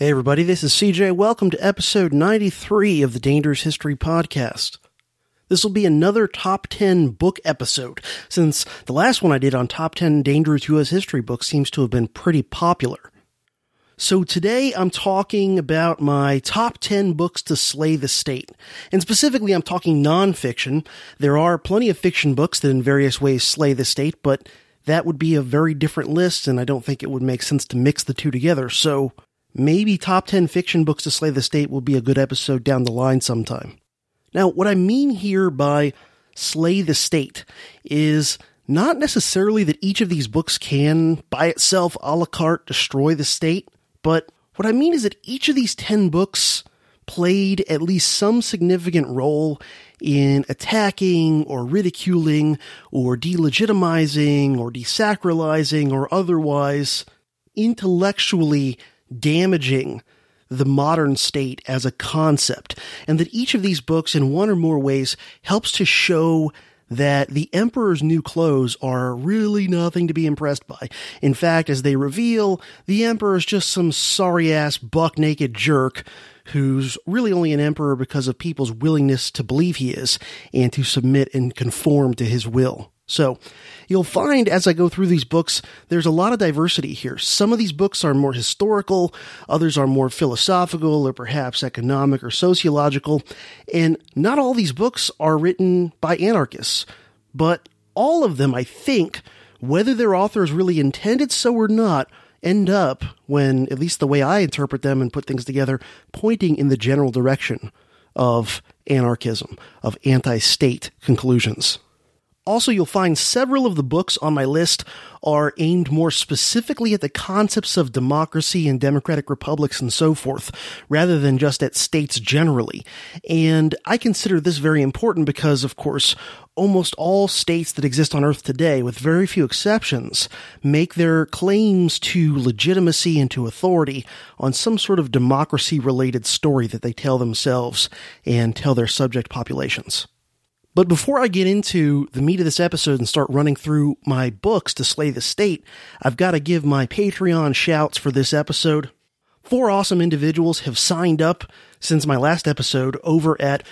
Hey everybody, this is CJ. Welcome to episode 93 of the Dangerous History Podcast. This will be another top 10 book episode, since the last one I did on top 10 dangerous U.S. history books seems to have been pretty popular. So today I'm talking about my top 10 books to slay the state. And specifically I'm talking nonfiction. There are plenty of fiction books that in various ways slay the state, but that would be a very different list, and I don't think it would make sense to mix the two together. So maybe top 10 fiction books to slay the state will be a good episode down the line sometime. Now, what I mean here by slay the state is not necessarily that each of these books can, by itself, a la carte, destroy the state, but what I mean is that each of these 10 books played at least some significant role in attacking or ridiculing or delegitimizing or desacralizing or otherwise intellectually damaging the modern state as a concept, and that each of these books in one or more ways helps to show that the emperor's new clothes are really nothing to be impressed by. In fact, as they reveal, the emperor is just some sorry-ass buck-naked jerk who's really only an emperor because of people's willingness to believe he is and to submit and conform to his will. So, you'll find as I go through these books, there's a lot of diversity here. Some of these books are more historical, others are more philosophical or perhaps economic or sociological, and not all these books are written by anarchists. But all of them, I think, whether their authors really intended so or not, end up, when, at least the way I interpret them and put things together, pointing in the general direction of anarchism, of anti-state conclusions. Also, you'll find several of the books on my list are aimed more specifically at the concepts of democracy and democratic republics and so forth, rather than just at states generally. And I consider this very important because, of course, almost all states that exist on Earth today, with very few exceptions, make their claims to legitimacy and to authority on some sort of democracy-related story that they tell themselves and tell their subject populations. But before I get into the meat of this episode and start running through my books to slay the state, I've got to give my Patreon shouts for this episode. 4 awesome individuals have signed up since my last episode over at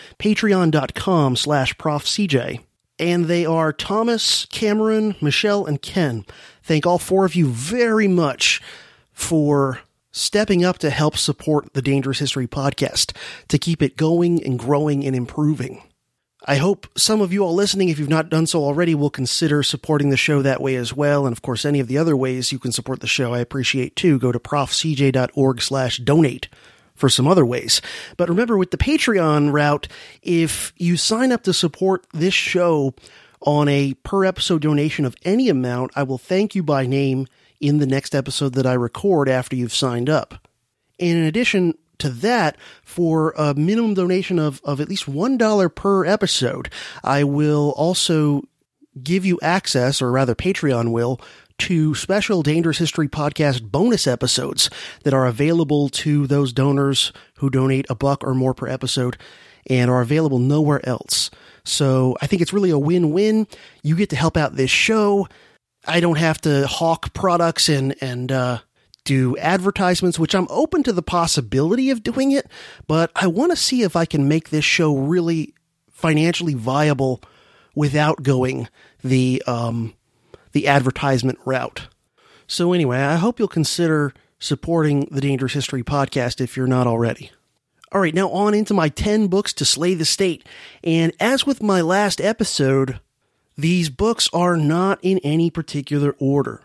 patreon.com/profcj. And they are Thomas, Cameron, Michelle, and Ken. Thank all 4 of you very much for stepping up to help support the Dangerous History Podcast, to keep it going and growing and improving. I hope some of you all listening, if you've not done so already, will consider supporting the show that way as well. And of course, any of the other ways you can support the show, I appreciate too. Go to profcj.org/donate for some other ways. But remember, with the Patreon route, if you sign up to support this show on a per episode donation of any amount, I will thank you by name in the next episode that I record after you've signed up. And in addition to that, for a minimum donation of at least $1 per episode, I will also give you access, or rather Patreon will, to special Dangerous History Podcast bonus episodes that are available to those donors who donate $1 or more per episode and are available nowhere else. So I think it's really a win-win. You get to help out this show. I don't have to hawk products and do advertisements, which I'm open to the possibility of doing it, but I want to see if I can make this show really financially viable without going the advertisement route. So anyway, I hope you'll consider supporting the Dangerous History Podcast if you're not already. All right, now on into my 10 books to slay the state. And as with my last episode, these books are not in any particular order.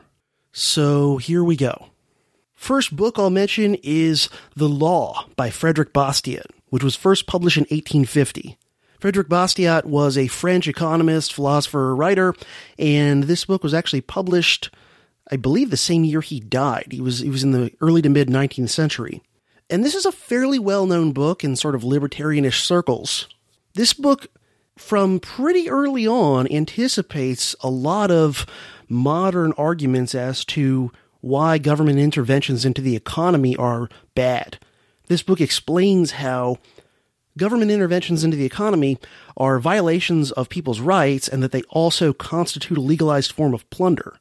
So here we go. First book I'll mention is The Law by Frederick Bastiat, which was first published in 1850. Frederick Bastiat was a French economist, philosopher, writer, and this book was actually published, I believe, the same year he died. He was in the early to mid 19th century. And this is a fairly well-known book in sort of libertarianish circles. This book, from pretty early on, anticipates a lot of modern arguments as to why government interventions into the economy are bad. This book explains how government interventions into the economy are violations of people's rights and that they also constitute a legalized form of plunder.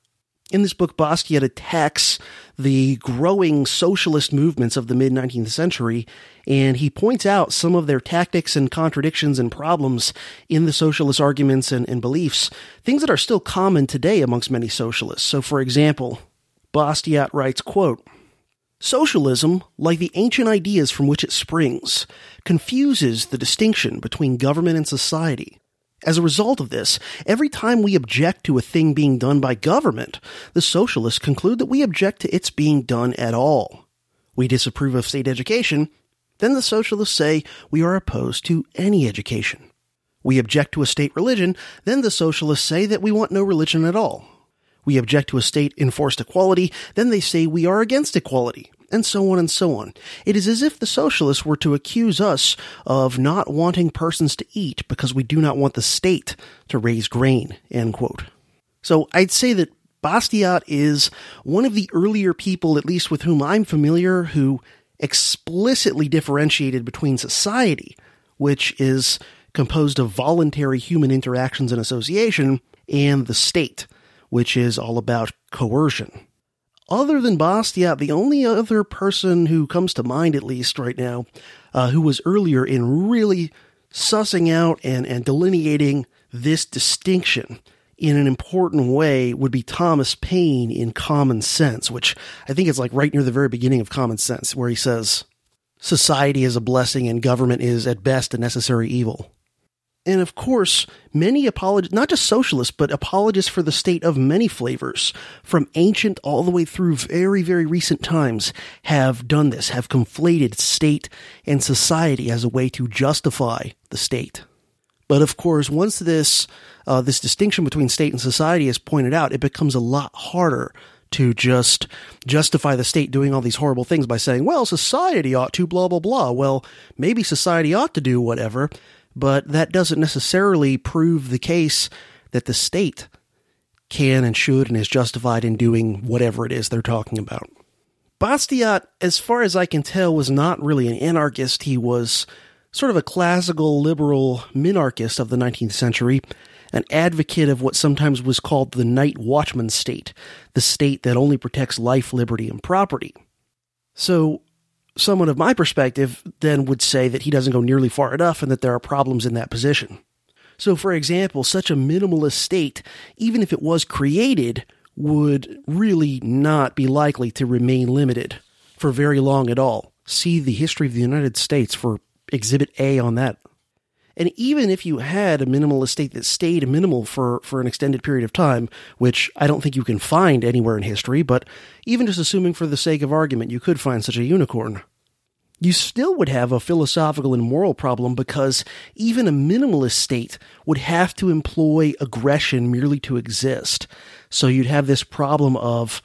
In this book, Bastiat attacks the growing socialist movements of the mid-19th century, and he points out some of their tactics and contradictions and problems in the socialist arguments and beliefs, things that are still common today amongst many socialists. So, for example, Bastiat writes, quote, "Socialism, like the ancient ideas from which it springs, confuses the distinction between government and society. As a result of this, every time we object to a thing being done by government, the socialists conclude that we object to its being done at all. We disapprove of state education, then the socialists say we are opposed to any education. We object to a state religion, then the socialists say that we want no religion at all. We object to a state-enforced equality, then they say we are against equality, and so on and so on. It is as if the socialists were to accuse us of not wanting persons to eat because we do not want the state to raise grain," end quote. So I'd say that Bastiat is one of the earlier people, at least with whom I'm familiar, who explicitly differentiated between society, which is composed of voluntary human interactions and association, and the state, which is all about coercion. Other than Bastiat, the only other person who comes to mind, at least right now, who was earlier in really sussing out and delineating this distinction in an important way would be Thomas Paine in Common Sense, which I think is like right near the very beginning of Common Sense, where he says, "Society is a blessing and government is at best a necessary evil." And of course, many apologists, not just socialists, but apologists for the state of many flavors, from ancient all the way through very, very recent times, have done this, have conflated state and society as a way to justify the state. But of course, once this distinction between state and society is pointed out, it becomes a lot harder to just justify the state doing all these horrible things by saying, well, society ought to blah, blah, blah. Well, maybe society ought to do whatever, but that doesn't necessarily prove the case that the state can and should and is justified in doing whatever it is they're talking about. Bastiat, as far as I can tell, was not really an anarchist. He was sort of a classical liberal minarchist of the 19th century, an advocate of what sometimes was called the night watchman state, the state that only protects life, liberty, and property. So, someone of my perspective then would say that he doesn't go nearly far enough and that there are problems in that position. So, for example, such a minimalist state, even if it was created, would really not be likely to remain limited for very long at all. See the history of the United States for Exhibit A on that. And even if you had a minimalist state that stayed minimal for an extended period of time, which I don't think you can find anywhere in history, but even just assuming for the sake of argument you could find such a unicorn, you still would have a philosophical and moral problem because even a minimalist state would have to employ aggression merely to exist. So you'd have this problem of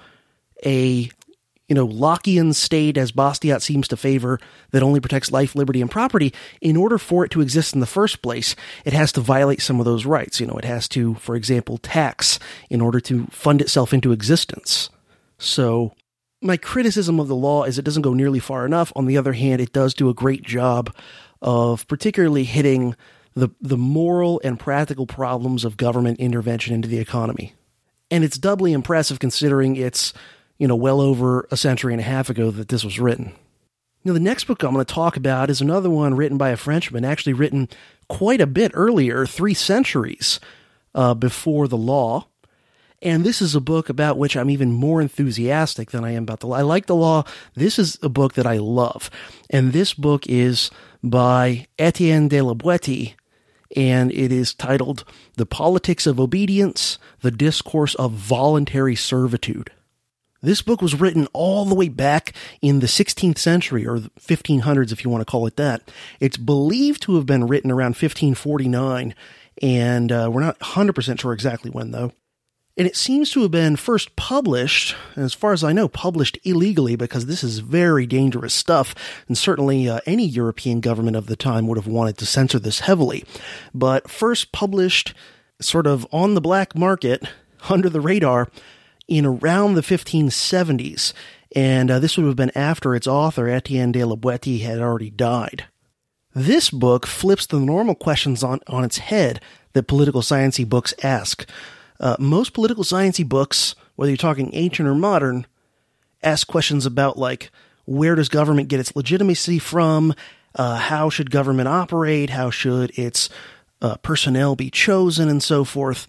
a Lockean state, as Bastiat seems to favor, that only protects life, liberty, and property. In order for it to exist in the first place, it has to violate some of those rights. It has to, for example, tax in order to fund itself into existence. So my criticism of the law is it doesn't go nearly far enough. On the other hand, it does do a great job of particularly hitting the moral and practical problems of government intervention into the economy. And it's doubly impressive considering it's well over a century and a half ago that this was written. Now, the next book I'm going to talk about is another one written by a Frenchman, actually written quite a bit earlier, 3 centuries before the law. And this is a book about which I'm even more enthusiastic than I am about the law. I like the law. This is a book that I love. And this book is by Etienne de la Boétie, and it is titled The Politics of Obedience, the Discourse of Voluntary Servitude. This book was written all the way back in the 16th century, or the 1500s if you want to call it that. It's believed to have been written around 1549, and we're not 100% sure exactly when, though. And it seems to have been first published, as far as I know, published illegally, because this is very dangerous stuff, and certainly any European government of the time would have wanted to censor this heavily. But first published sort of on the black market, under the radar, in around the 1570s, and this would have been after its author, Etienne de la Boétie, had already died. This book flips the normal questions on its head that political science-y books ask. Most political science-y books, whether you're talking ancient or modern, ask questions about, like, where does government get its legitimacy from? How should government operate? How should its personnel be chosen, and so forth?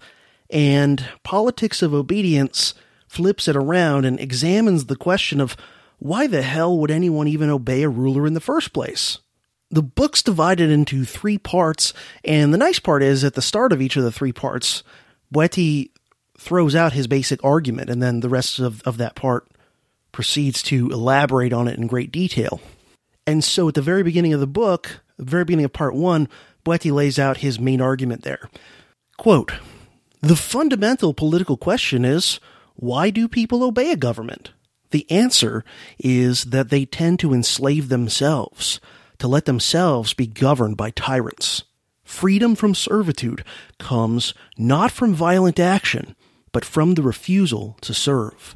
And Politics of Obedience flips it around and examines the question of why the hell would anyone even obey a ruler in the first place? The book's divided into 3 parts, and the nice part is, at the start of each of the 3 parts, Boetti throws out his basic argument, and then the rest of that part proceeds to elaborate on it in great detail. And so at the very beginning of the book, the very beginning of part 1, Boetti lays out his main argument there. Quote, "The fundamental political question is, why do people obey a government? The answer is that they tend to enslave themselves, to let themselves be governed by tyrants. Freedom from servitude comes not from violent action, but from the refusal to serve.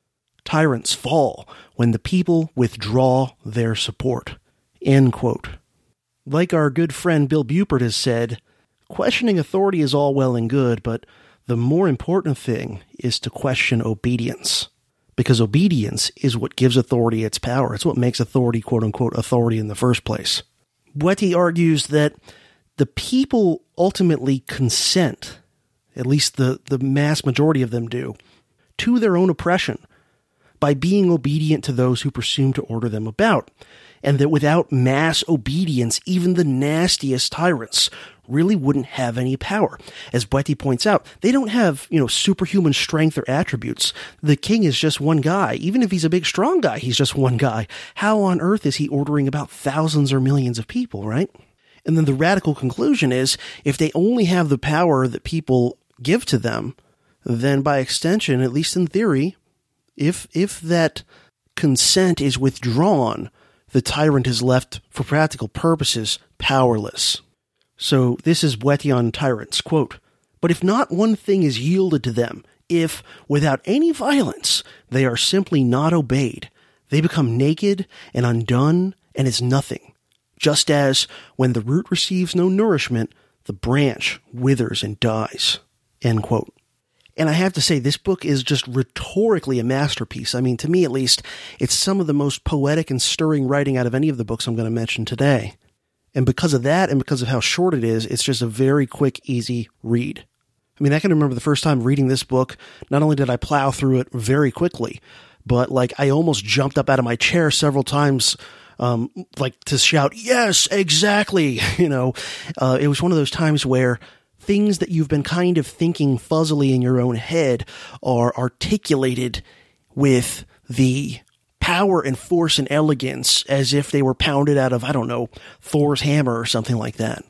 Tyrants fall when the people withdraw their support." End quote. Like our good friend Bill Buford has said, questioning authority is all well and good, but the more important thing is to question obedience. Because obedience is what gives authority its power. It's what makes authority, quote-unquote, authority in the first place. Boetti argues that the people ultimately consent, at least the mass majority of them do, to their own oppression by being obedient to those who presume to order them about, and that without mass obedience, even the nastiest tyrants really wouldn't have any power. As Boetti points out, they don't have, superhuman strength or attributes. The king is just one guy. Even if he's a big, strong guy, he's just one guy. How on earth is he ordering about thousands or millions of people, right? And then the radical conclusion is, if they only have the power that people give to them, then by extension, at least in theory, if that consent is withdrawn, the tyrant is left, for practical purposes, powerless. So this is Boetti on tyrants, quote, "But if not one thing is yielded to them, if, without any violence, they are simply not obeyed, they become naked and undone and is nothing, just as, when the root receives no nourishment, the branch withers and dies." End quote. And I have to say, this book is just rhetorically a masterpiece. I mean, to me at least, it's some of the most poetic and stirring writing out of any of the books I'm going to mention today. And because of that, and because of how short it is, it's just a very quick, easy read. I mean, I can remember the first time reading this book, not only did I plow through it very quickly, but I almost jumped up out of my chair several times, to shout, "Yes, exactly!" It was one of those times where things that you've been kind of thinking fuzzily in your own head are articulated with the power and force and elegance as if they were pounded out of, Thor's hammer or something like that.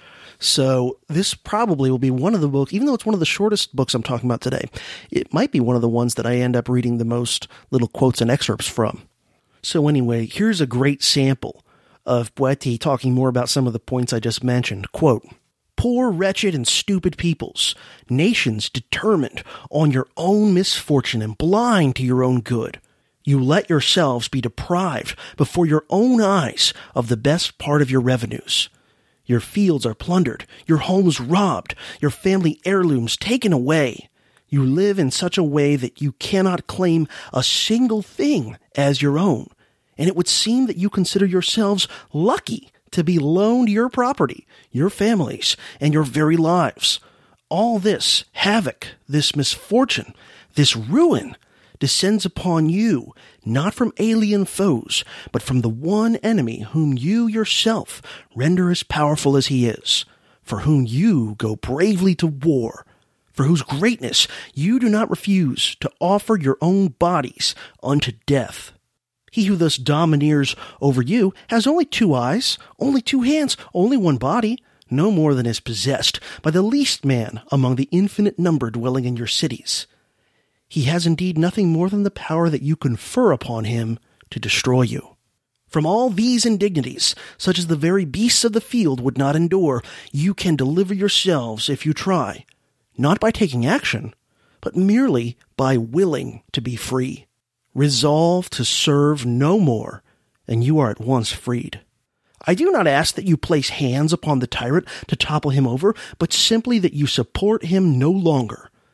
So this probably will be one of the books, even though it's one of the shortest books I'm talking about today, it might be one of the ones that I end up reading the most little quotes and excerpts from. So anyway, here's a great sample of Boetti talking more about some of the points I just mentioned. Quote, "Poor, wretched, and stupid peoples, nations determined on your own misfortune and blind to your own good. You let yourselves be deprived before your own eyes of the best part of your revenues. Your fields are plundered, your homes robbed, your family heirlooms taken away. You live in such a way that you cannot claim a single thing as your own, and it would seem that you consider yourselves lucky to be loaned your property, your families, and your very lives. All this havoc, this misfortune, this ruin descends upon you, not from alien foes, but from the one enemy whom you yourself render as powerful as he is, for whom you go bravely to war, for whose greatness you do not refuse to offer your own bodies unto death. He who thus domineers over you has only 2 eyes, only 2 hands, only 1 body, no more than is possessed by the least man among the infinite number dwelling in your cities. He has indeed nothing more than the power that you confer upon him to destroy you. From all these indignities, such as the very beasts of the field would not endure, you can deliver yourselves if you try, not by taking action, but merely by willing to be free. Resolve to serve no more, and you are at once freed. I do not ask that you place hands upon the tyrant to topple him over, but simply that you support him no longer.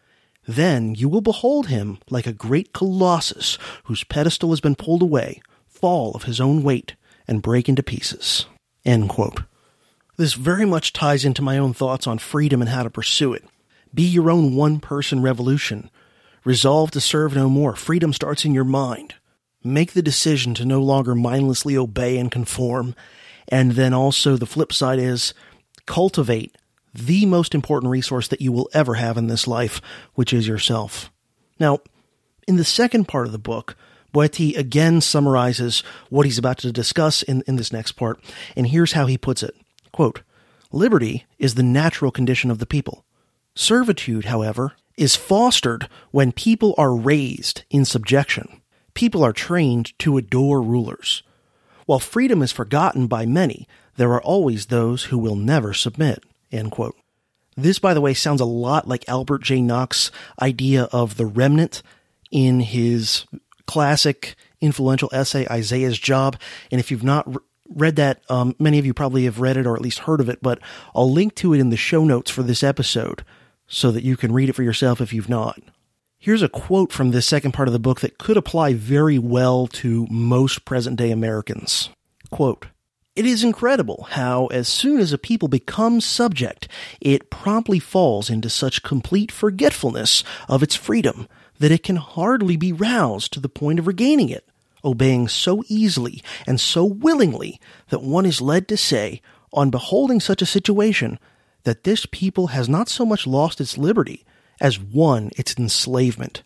Then you will behold him like a great colossus whose pedestal has been pulled away, fall of his own weight, and break into pieces." End quote. This very much ties into my own thoughts on freedom and how to pursue it. Be your own one-person revolution. Resolve to serve no more. Freedom starts in your mind. Make the decision to no longer mindlessly obey and conform. And then also the flip side is cultivate the most important resource that you will ever have in this life, which is yourself. Now, in the second part of the book, Boetti again summarizes what he's about to discuss in this next part, and here's how he puts it. Quote, "Liberty is the natural condition of the people. Servitude, however, is fostered when people are raised in subjection. People are trained to adore rulers. While freedom is forgotten by many, there are always those who will never submit." End quote. This, by the way, sounds a lot like Albert J. Nock's idea of the remnant in his classic influential essay, Isaiah's Job. And if you've not read that, many of you probably have read it or at least heard of it, but I'll link to it in the show notes for this episode so that you can read it for yourself if you've not. Here's a quote from this second part of the book that could apply very well to most present-day Americans. Quote, "It is incredible how, as soon as a people becomes subject, it promptly falls into such complete forgetfulness of its freedom that it can hardly be roused to the point of regaining it, obeying so easily and so willingly that one is led to say, on beholding such a situation, that this people has not so much lost its liberty as won its enslavement.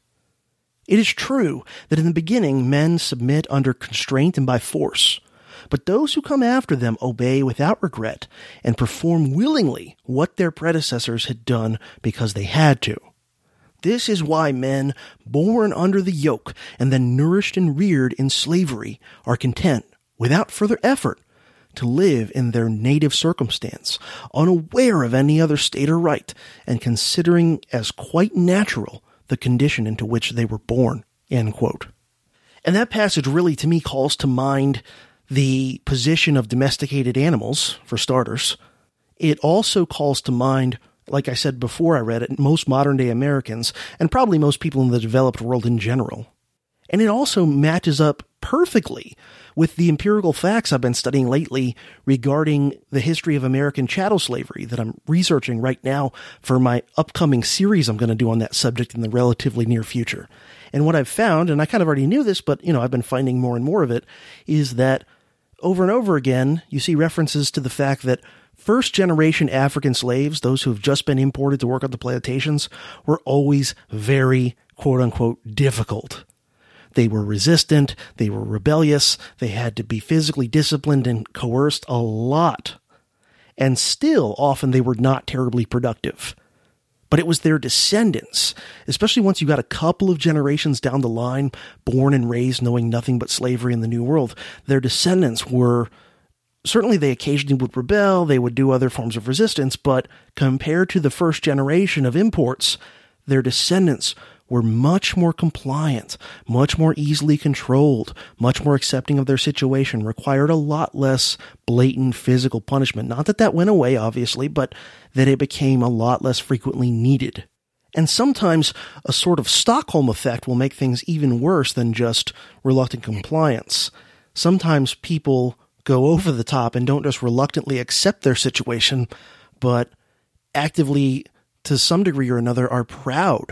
It is true that in the beginning men submit under constraint and by force, but those who come after them obey without regret and perform willingly what their predecessors had done because they had to. This is why men born under the yoke and then nourished and reared in slavery are content, without further effort, to live in their native circumstance, unaware of any other state or right, and considering as quite natural the condition into which they were born." End quote. And that passage really, to me, calls to mind the position of domesticated animals, for starters. It also calls to mind, like I said before I read it, most modern-day Americans, and probably most people in the developed world in general. And it also matches up perfectly with the empirical facts I've been studying lately regarding the history of American chattel slavery that I'm researching right now for my upcoming series I'm going to do on that subject in the relatively near future. And what I've found, and I kind of already knew this, but I've been finding more and more of it, is that over and over again, you see references to the fact that first-generation African slaves, those who have just been imported to work on the plantations, were always very, quote-unquote, difficult. They were resistant, they were rebellious, they had to be physically disciplined and coerced a lot. And still, often they were not terribly productive. But it was their descendants, especially once you got a couple of generations down the line, born and raised knowing nothing but slavery in the New World, their descendants were, certainly they occasionally would rebel, they would do other forms of resistance, but compared to the first generation of imports, their descendants were much more compliant, much more easily controlled, much more accepting of their situation, required a lot less blatant physical punishment. Not that that went away, obviously, but that it became a lot less frequently needed. And sometimes a sort of Stockholm effect will make things even worse than just reluctant compliance. Sometimes people go over the top and don't just reluctantly accept their situation, but actively, to some degree or another, are proud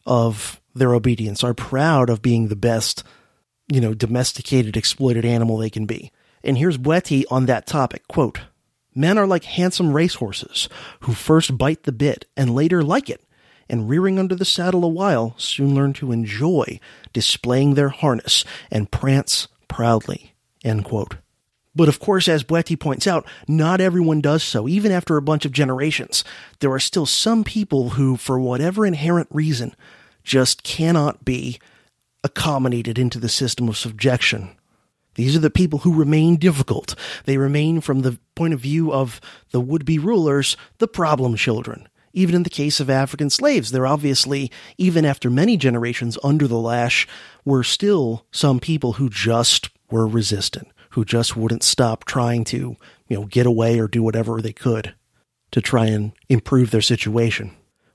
of their obedience, are proud of being the best, domesticated, exploited animal they can be. And here's Boetti on that topic, quote, "Men are like handsome racehorses who first bite the bit and later like it, and rearing under the saddle a while soon learn to enjoy displaying their harness and prance proudly." End quote. But of course, as Boetti points out, not everyone does so. Even after a bunch of generations, there are still some people who, for whatever inherent reason, just cannot be accommodated into the system of subjection. These are the people who remain difficult. They remain, from the point of view of the would-be rulers, the problem children. Even in the case of African slaves, there obviously, even after many generations under the lash, were still some people who just were resistant, who just wouldn't stop trying to, get away or do whatever they could to try and improve their situation.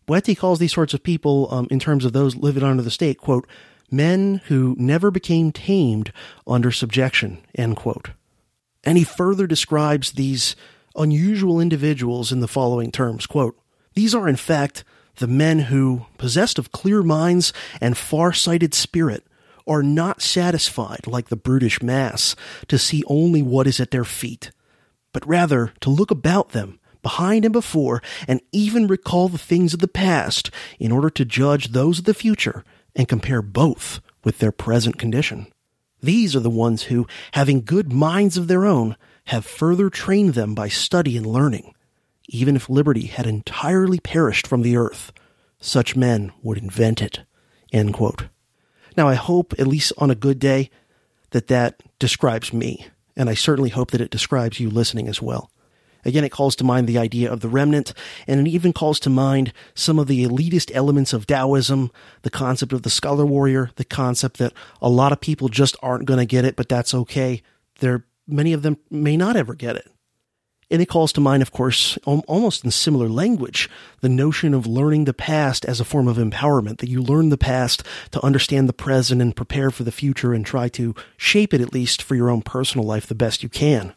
Boetti calls these sorts of people, in terms of those living under the state, quote, men who never became tamed under subjection, end quote. And he further describes these unusual individuals in the following terms, quote, these are in fact the men who, possessed of clear minds and far-sighted spirit, are not satisfied, like the brutish mass, to see only what is at their feet, but rather to look about them, behind and before, and even recall the things of the past in order to judge those of the future and compare both with their present condition. These are the ones who, having good minds of their own, have further trained them by study and learning. Even if liberty had entirely perished from the earth, such men would invent it, end quote. Now, I hope, at least on a good day, that describes me, and I certainly hope that it describes you listening as well. Again, it calls to mind the idea of the remnant, and it even calls to mind some of the elitist elements of Taoism, the concept of the scholar warrior, the concept that a lot of people just aren't going to get it, but that's okay. Many of them may not ever get it. And it calls to mind, of course, almost in similar language, the notion of learning the past as a form of empowerment, that you learn the past to understand the present and prepare for the future and try to shape it, at least for your own personal life, the best you can.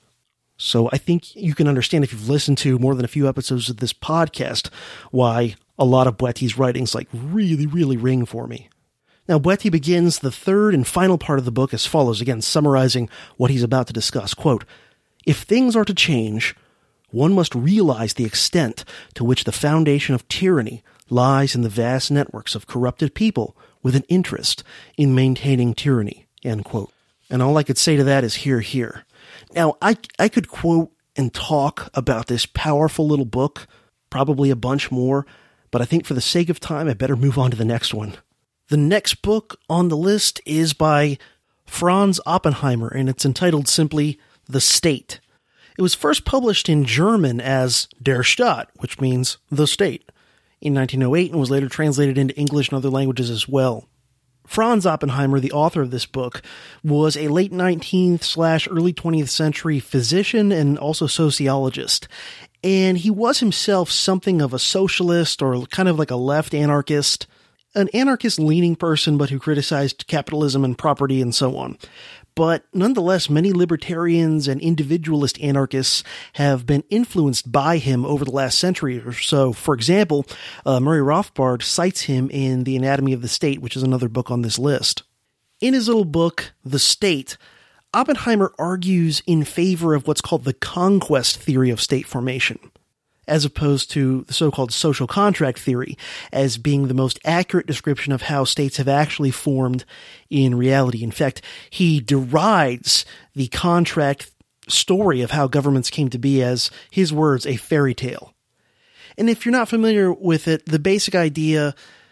So I think you can understand, if you've listened to more than a few episodes of this podcast, why a lot of Boetti's writings really, really ring for me. Now, Boetti begins the third and final part of the book as follows, again, summarizing what he's about to discuss. Quote, if things are to change, one must realize the extent to which the foundation of tyranny lies in the vast networks of corrupted people with an interest in maintaining tyranny, end quote. And all I could say to that is hear, hear. Now, I could quote and talk about this powerful little book, probably a bunch more, but I think for the sake of time, I better move on to the next one. The next book on the list is by Franz Oppenheimer, and it's entitled simply The State. It was first published in German as Der Staat, which means the state, in 1908, and was later translated into English and other languages as well. Franz Oppenheimer, the author of this book, was a late 19th/early 20th century physician and also sociologist. And he was himself something of a socialist, or kind of like a left anarchist, an anarchist-leaning person, but who criticized capitalism and property and so on. But nonetheless, many libertarians and individualist anarchists have been influenced by him over the last century or so. For example, Murray Rothbard cites him in The Anatomy of the State, which is another book on this list. In his little book, The State, Oppenheimer argues in favor of what's called the conquest theory of state formation, as opposed to the so-called social contract theory as being the most accurate description of how states have actually formed in reality. In fact, he derides the contract story of how governments came to be as, his words, a fairy tale. And if you're not familiar with it, the basic idea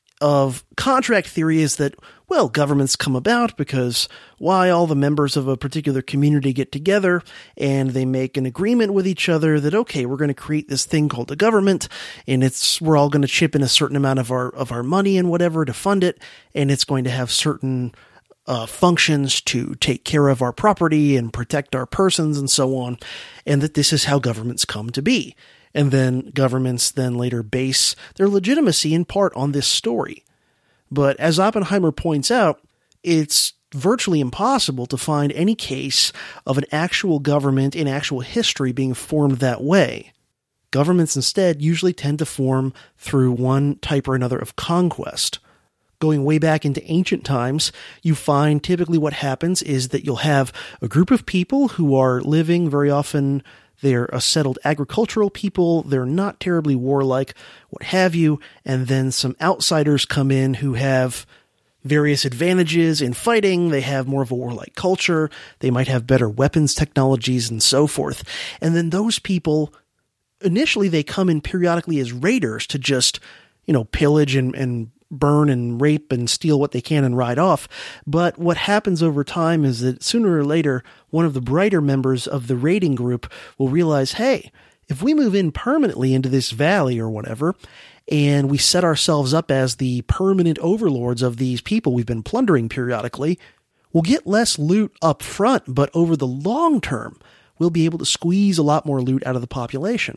of contract theory is that, well, governments come about because why all the members of a particular community get together and they make an agreement with each other that, okay, we're going to create this thing called a government, and we're all going to chip in a certain amount of our money and whatever to fund it, and it's going to have certain functions to take care of our property and protect our persons and so on, and that this is how governments come to be. And then governments then later base their legitimacy in part on this story. But as Oppenheimer points out, it's virtually impossible to find any case of an actual government in actual history being formed that way. Governments instead usually tend to form through one type or another of conquest. Going way back into ancient times, you find typically what happens is that you'll have a group of people who are living, very often they're a settled agricultural people, they're not terribly warlike, what have you, and then some outsiders come in who have various advantages in fighting, they have more of a warlike culture, they might have better weapons technologies and so forth. And then those people, initially they come in periodically as raiders to just, pillage and burn and rape and steal what they can and ride off. But what happens over time is that sooner or later, one of the brighter members of the raiding group will realize, hey, if we move in permanently into this valley or whatever, and we set ourselves up as the permanent overlords of these people we've been plundering periodically, we'll get less loot up front, but over the long term, we'll be able to squeeze a lot more loot out of the population.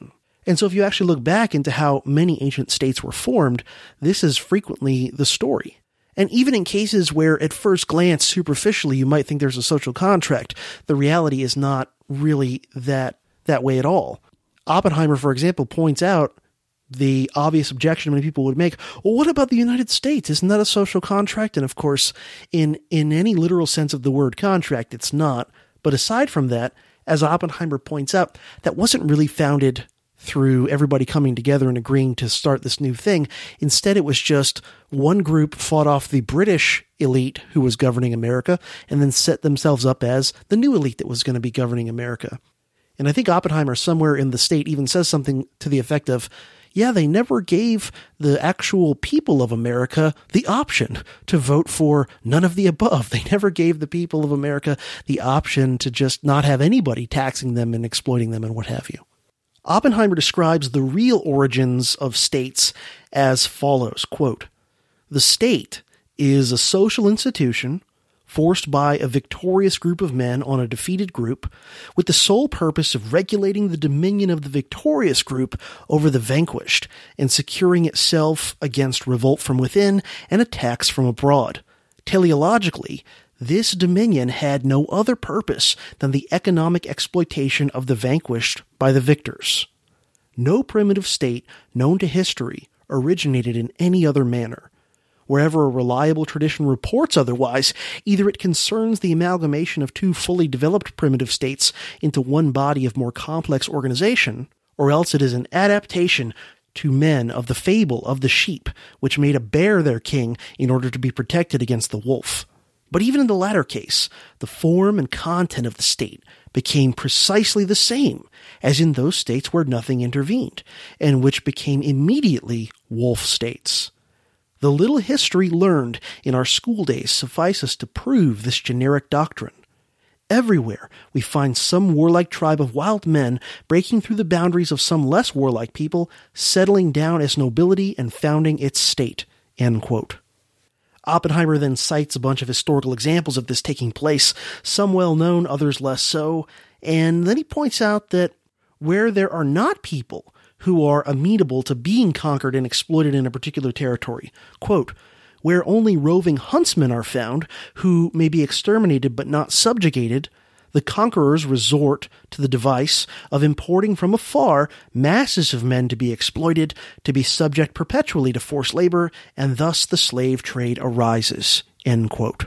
And so if you actually look back into how many ancient states were formed, this is frequently the story. And even in cases where at first glance, superficially, you might think there's a social contract, the reality is not really that way at all. Oppenheimer, for example, points out the obvious objection many people would make, well, what about the United States? Isn't that a social contract? And of course, in any literal sense of the word contract, it's not. But aside from that, as Oppenheimer points out, that wasn't really founded through everybody coming together and agreeing to start this new thing. Instead, it was just one group fought off the British elite who was governing America and then set themselves up as the new elite that was going to be governing America. And I think Oppenheimer somewhere in the state even says something to the effect of, yeah, they never gave the actual people of America the option to vote for none of the above. They never gave the people of America the option to just not have anybody taxing them and exploiting them and what have you. Oppenheimer describes the real origins of states as follows, quote, "The state is a social institution forced by a victorious group of men on a defeated group with the sole purpose of regulating the dominion of the victorious group over the vanquished and securing itself against revolt from within and attacks from abroad. Teleologically, this dominion had no other purpose than the economic exploitation of the vanquished by the victors. No primitive state known to history originated in any other manner. Wherever a reliable tradition reports otherwise, either it concerns the amalgamation of two fully developed primitive states into one body of more complex organization, or else it is an adaptation to men of the fable of the sheep, which made a bear their king in order to be protected against the wolf. But even in the latter case, the form and content of the state became precisely the same as in those states where nothing intervened, and which became immediately wolf states. The little history learned in our school days suffices to prove this generic doctrine. Everywhere we find some warlike tribe of wild men breaking through the boundaries of some less warlike people, settling down as nobility and founding its state." End quote. Oppenheimer then cites a bunch of historical examples of this taking place, some well-known, others less so, and then he points out that where there are not people who are amenable to being conquered and exploited in a particular territory, quote, "where only roving huntsmen are found, who may be exterminated but not subjugated, the conquerors resort to the device of importing from afar masses of men to be exploited, to be subject perpetually to forced labor, and thus the slave trade arises." End quote.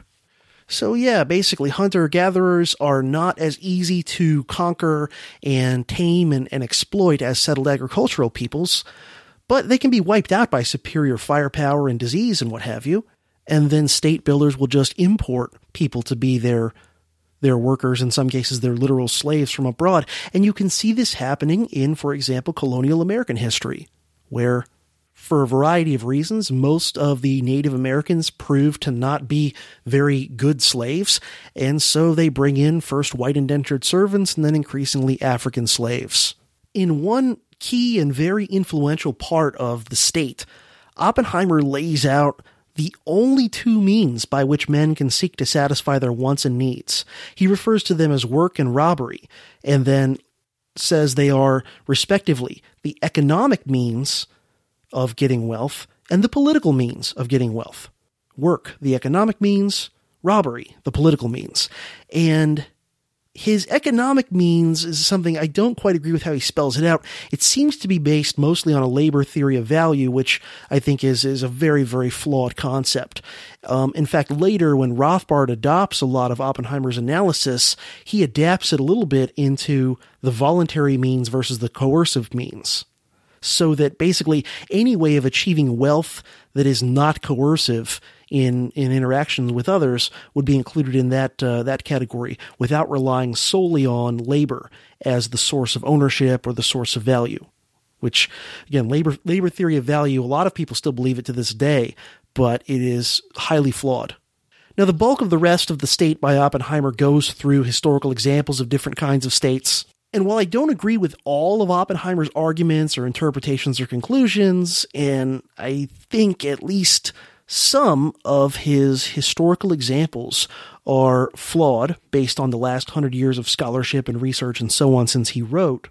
So yeah, basically hunter-gatherers are not as easy to conquer and tame and exploit as settled agricultural peoples, but they can be wiped out by superior firepower and disease and what have you, and then state builders will just import people to be their workers, in some cases their literal slaves from abroad. And you can see this happening in, for example, colonial American history, where for a variety of reasons, most of the Native Americans proved to not be very good slaves, and so they bring in first white indentured servants and then increasingly African slaves. In one key and very influential part of the state, Oppenheimer lays out the only two means by which men can seek to satisfy their wants and needs. He refers to them as work and robbery, and then says they are, respectively, the economic means of getting wealth and the political means of getting wealth. Work, the economic means; robbery, the political means. And his economic means is something I don't quite agree with how he spells it out. It seems to be based mostly on a labor theory of value, which I think is a very, very flawed concept. In fact, later when Rothbard adopts a lot of Oppenheimer's analysis, he adapts it a little bit into the voluntary means versus the coercive means. So that basically any way of achieving wealth that is not coercive in interactions with others would be included in that category without relying solely on labor as the source of ownership or the source of value. Which, again, labor theory of value, a lot of people still believe it to this day, but it is highly flawed. Now, the bulk of the rest of The State by Oppenheimer goes through historical examples of different kinds of states. And while I don't agree with all of Oppenheimer's arguments or interpretations or conclusions, and I think at least some of his historical examples are flawed based on the last 100 years of scholarship and research and so on since he wrote,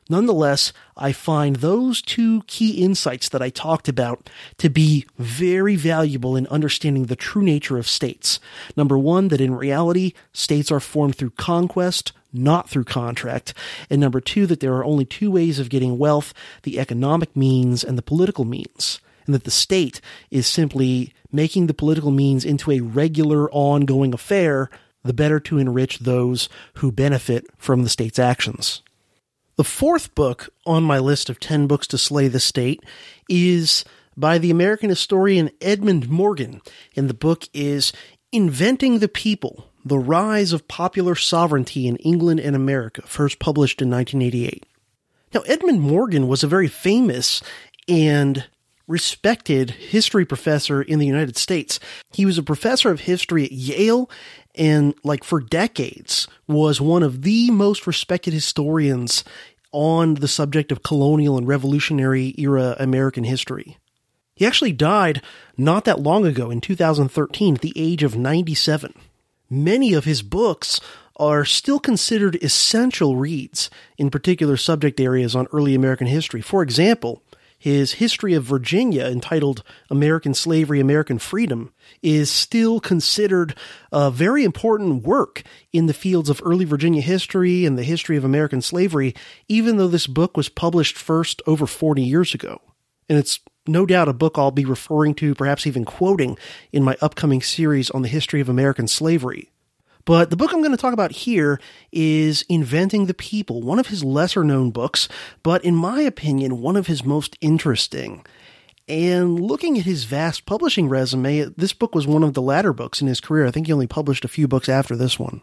Nonetheless, I find those two key insights that I talked about to be very valuable in understanding the true nature of states. Number one, that in reality, states are formed through conquest, not through contract. And number two, that there are only two ways of getting wealth, the economic means and the political means. And that the state is simply making the political means into a regular, ongoing affair, the better to enrich those who benefit from the state's actions. The fourth book on my list of 10 books to slay the state is by the American historian Edmund Morgan, and the book is Inventing the People, The Rise of Popular Sovereignty in England and America, first published in 1988. Now, Edmund Morgan was a very famous and respected history professor in the United States. He was a professor of history at Yale and, for decades, was one of the most respected historians on the subject of colonial and revolutionary era American history. He actually died not that long ago, in 2013, at the age of 97. Many of his books are still considered essential reads in particular subject areas on early American history. For example, his History of Virginia, entitled American Slavery, American Freedom, is still considered a very important work in the fields of early Virginia history and the history of American slavery, even though this book was published first over 40 years ago. And it's no doubt a book I'll be referring to, perhaps even quoting, in my upcoming series on the history of American slavery. But the book I'm going to talk about here is Inventing the People, one of his lesser-known books, but in my opinion, one of his most interesting. And looking at his vast publishing resume, this book was one of the latter books in his career. I think he only published a few books after this one.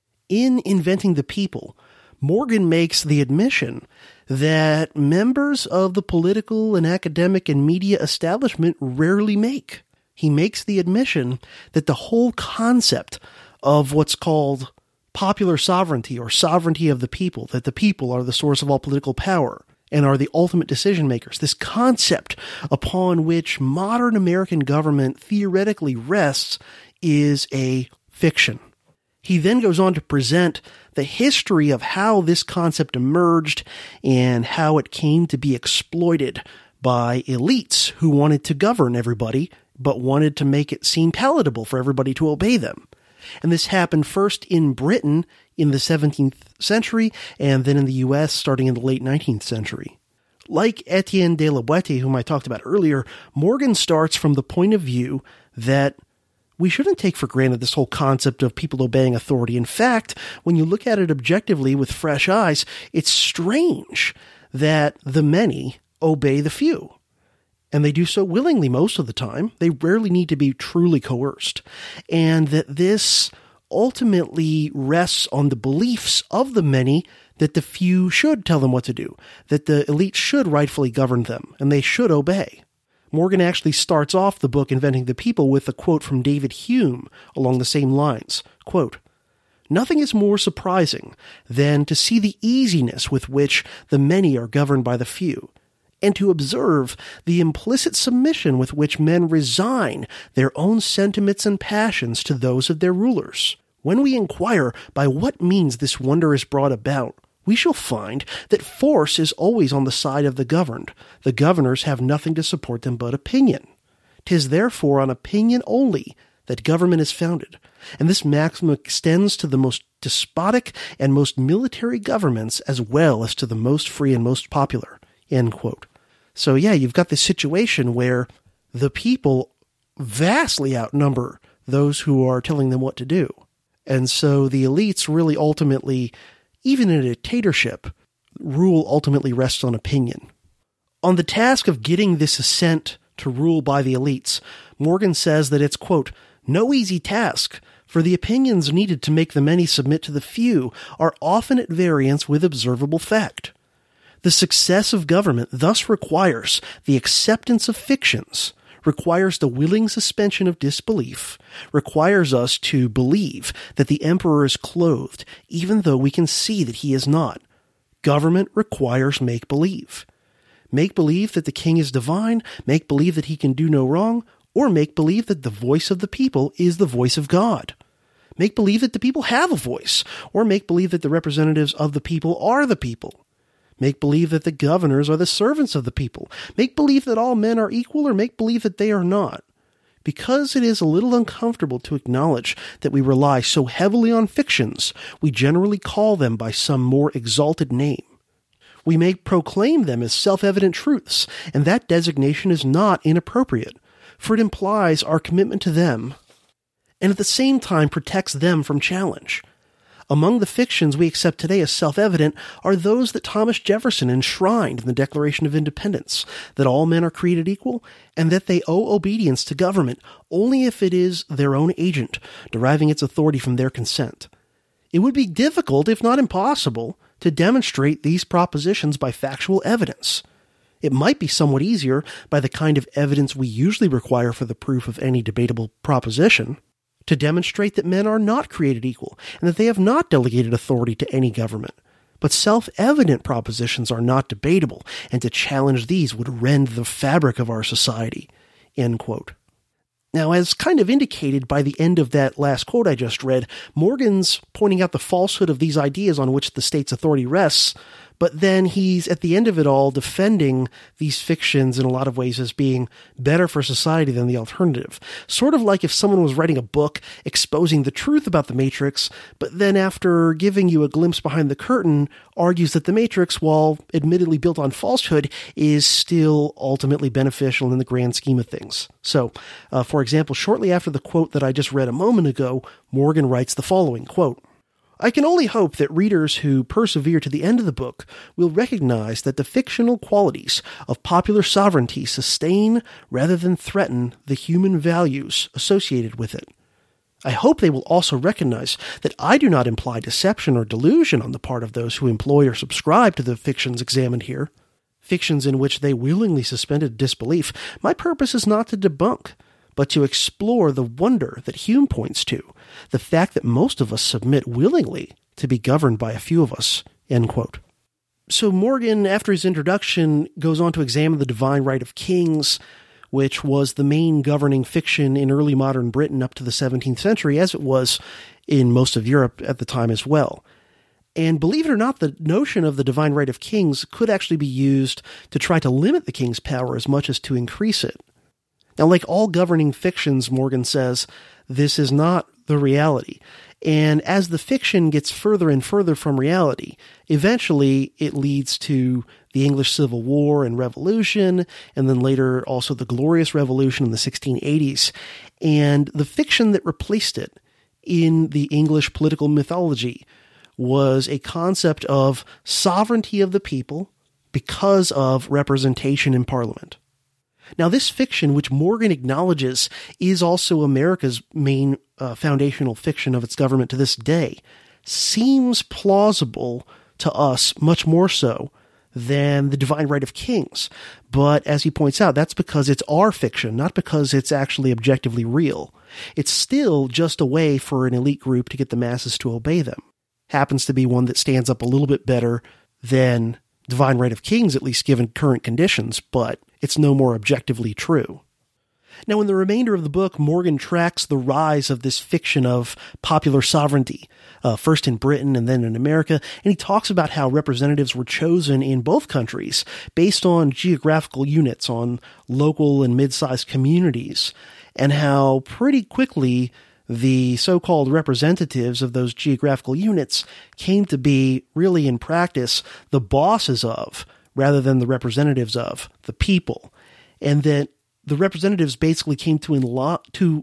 In Inventing the People, Morgan makes the admission that members of the political and academic and media establishment rarely make. He makes the admission that the whole concept of what's called popular sovereignty or sovereignty of the people, that the people are the source of all political power and are the ultimate decision makers, this concept upon which modern American government theoretically rests, is a fiction. He then goes on to present the history of how this concept emerged and how it came to be exploited by elites who wanted to govern everybody, but wanted to make it seem palatable for everybody to obey them. And this happened first in Britain in the 17th century, and then in the U.S. starting in the late 19th century. Like Etienne de la Boétie, whom I talked about earlier, Morgan starts from the point of view that we shouldn't take for granted this whole concept of people obeying authority. In fact, when you look at it objectively with fresh eyes, it's strange that the many obey the few. And they do so willingly most of the time. They rarely need to be truly coerced. And that this ultimately rests on the beliefs of the many that the few should tell them what to do, that the elite should rightfully govern them, and they should obey. Morgan actually starts off the book Inventing the People with a quote from David Hume along the same lines. Quote, "Nothing is more surprising than to see the easiness with which the many are governed by the few, and to observe the implicit submission with which men resign their own sentiments and passions to those of their rulers. When we inquire by what means this wonder is brought about, we shall find that force is always on the side of the governed. The governors have nothing to support them but opinion. 'Tis therefore on opinion only that government is founded, and this maxim extends to the most despotic and most military governments as well as to the most free and most popular." End quote. So yeah, you've got this situation where the people vastly outnumber those who are telling them what to do. And so the elites really ultimately, even in a dictatorship, rule ultimately rests on opinion. On the task of getting this assent to rule by the elites, Morgan says that it's, quote, "no easy task, for the opinions needed to make the many submit to the few are often at variance with observable fact. The success of government thus requires the acceptance of fictions, requires the willing suspension of disbelief, requires us to believe that the emperor is clothed, even though we can see that he is not. Government requires make-believe. Make-believe that the king is divine, make-believe that he can do no wrong, or make-believe that the voice of the people is the voice of God. Make-believe that the people have a voice, or make-believe that the representatives of the people are the people. Make believe that the governors are the servants of the people. Make believe that all men are equal, or make believe that they are not. Because it is a little uncomfortable to acknowledge that we rely so heavily on fictions, we generally call them by some more exalted name. We may proclaim them as self-evident truths, and that designation is not inappropriate, for it implies our commitment to them, and at the same time protects them from challenge. Among the fictions we accept today as self-evident are those that Thomas Jefferson enshrined in the Declaration of Independence, that all men are created equal, and that they owe obedience to government only if it is their own agent, deriving its authority from their consent. It would be difficult, if not impossible, to demonstrate these propositions by factual evidence. It might be somewhat easier by the kind of evidence we usually require for the proof of any debatable proposition, to demonstrate that men are not created equal and that they have not delegated authority to any government. But self-evident propositions are not debatable, and to challenge these would rend the fabric of our society." End quote. Now, as kind of indicated by the end of that last quote I just read, Morgan's pointing out the falsehood of these ideas on which the state's authority rests, but then he's, at the end of it all, defending these fictions in a lot of ways as being better for society than the alternative. Sort of like if someone was writing a book exposing the truth about the Matrix, but then after giving you a glimpse behind the curtain, argues that the Matrix, while admittedly built on falsehood, is still ultimately beneficial in the grand scheme of things. So, for example, shortly after the quote that I just read a moment ago, Morgan writes the following, quote, "I can only hope that readers who persevere to the end of the book will recognize that the fictional qualities of popular sovereignty sustain rather than threaten the human values associated with it. I hope they will also recognize that I do not imply deception or delusion on the part of those who employ or subscribe to the fictions examined here, fictions in which they willingly suspended disbelief. My purpose is not to debunk, but to explore the wonder that Hume points to, the fact that most of us submit willingly to be governed by a few of us." End quote. So Morgan, after his introduction, goes on to examine the divine right of kings, which was the main governing fiction in early modern Britain up to the 17th century, as it was in most of Europe at the time as well. And believe it or not, the notion of the divine right of kings could actually be used to try to limit the king's power as much as to increase it. Now, like all governing fictions, Morgan says, this is not the reality. And as the fiction gets further and further from reality, eventually it leads to the English Civil War and Revolution, and then later also the Glorious Revolution in the 1680s. And the fiction that replaced it in the English political mythology was a concept of sovereignty of the people because of representation in Parliament. Now, this fiction, which Morgan acknowledges is also America's main foundational fiction of its government to this day, seems plausible to us much more so than the divine right of kings. But as he points out, that's because it's our fiction, not because it's actually objectively real. It's still just a way for an elite group to get the masses to obey them. Happens to be one that stands up a little bit better than divine right of kings, at least given current conditions, but it's no more objectively true. Now, in the remainder of the book, Morgan tracks the rise of this fiction of popular sovereignty, first in Britain and then in America, and he talks about how representatives were chosen in both countries based on geographical units, on local and mid-sized communities, and how pretty quickly the so-called representatives of those geographical units came to be, really in practice, the bosses of, rather than the representatives of, the people. And that the representatives basically came to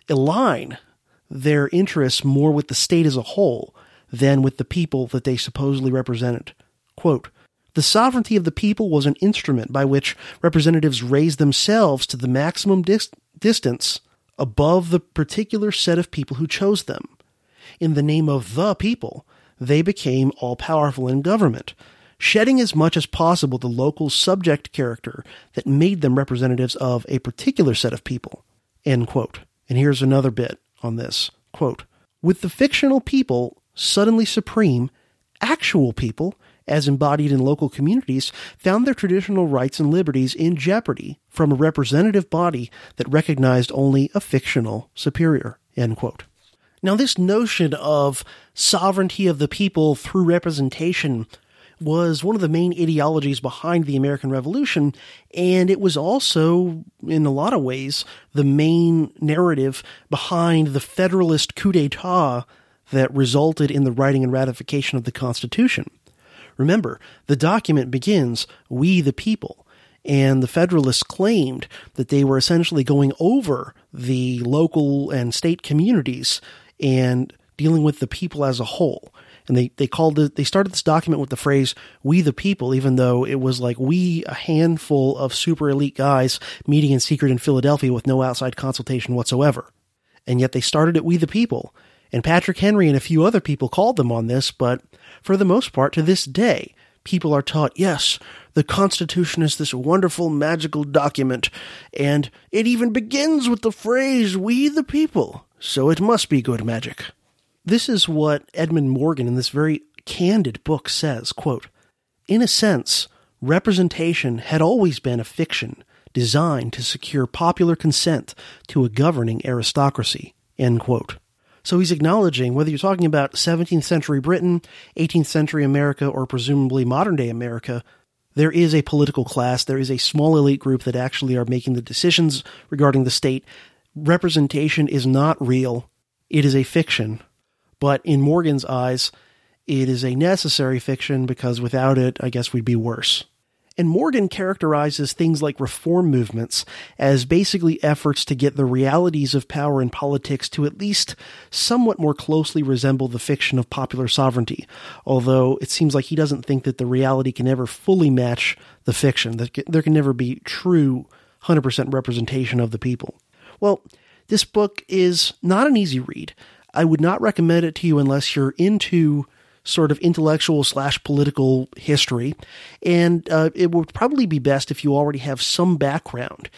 align their interests more with the state as a whole than with the people that they supposedly represented. Quote, "The sovereignty of the people was an instrument by which representatives raised themselves to the maximum distance above the particular set of people who chose them. In the name of the people, they became all-powerful in government, shedding as much as possible the local subject character that made them representatives of a particular set of people." End quote. And here's another bit on this. Quote, "With the fictional people suddenly supreme, actual people, as embodied in local communities, found their traditional rights and liberties in jeopardy from a representative body that recognized only a fictional superior." End quote. Now, this notion of sovereignty of the people through representation was one of the main ideologies behind the American Revolution, and it was also, in a lot of ways, the main narrative behind the Federalist coup d'etat that resulted in the writing and ratification of the Constitution. Remember, the document begins, "We the people," and the Federalists claimed that they were essentially going over the local and state communities and dealing with the people as a whole. And they started this document with the phrase, "We the people," even though it was like we, a handful of super elite guys meeting in secret in Philadelphia with no outside consultation whatsoever. And yet they started it, "We the people." And Patrick Henry and a few other people called them on this, but for the most part, to this day, people are taught, yes, the Constitution is this wonderful, magical document, and it even begins with the phrase, "We the people," so it must be good magic. This is what Edmund Morgan in this very candid book says, quote, "In a sense, representation had always been a fiction designed to secure popular consent to a governing aristocracy," end quote. So he's acknowledging, whether you're talking about 17th century Britain, 18th century America, or presumably modern-day America, there is a political class, there is a small elite group that actually are making the decisions regarding the state. Representation is not real. It is a fiction. But in Morgan's eyes, it is a necessary fiction because without it, I guess we'd be worse. And Morgan characterizes things like reform movements as basically efforts to get the realities of power in politics to at least somewhat more closely resemble the fiction of popular sovereignty, although it seems like he doesn't think that the reality can ever fully match the fiction, that there can never be true 100% representation of the people. Well, this book is not an easy read. I would not recommend it to you unless you're into sort of intellectual/political history, and it would probably be best if you already have some background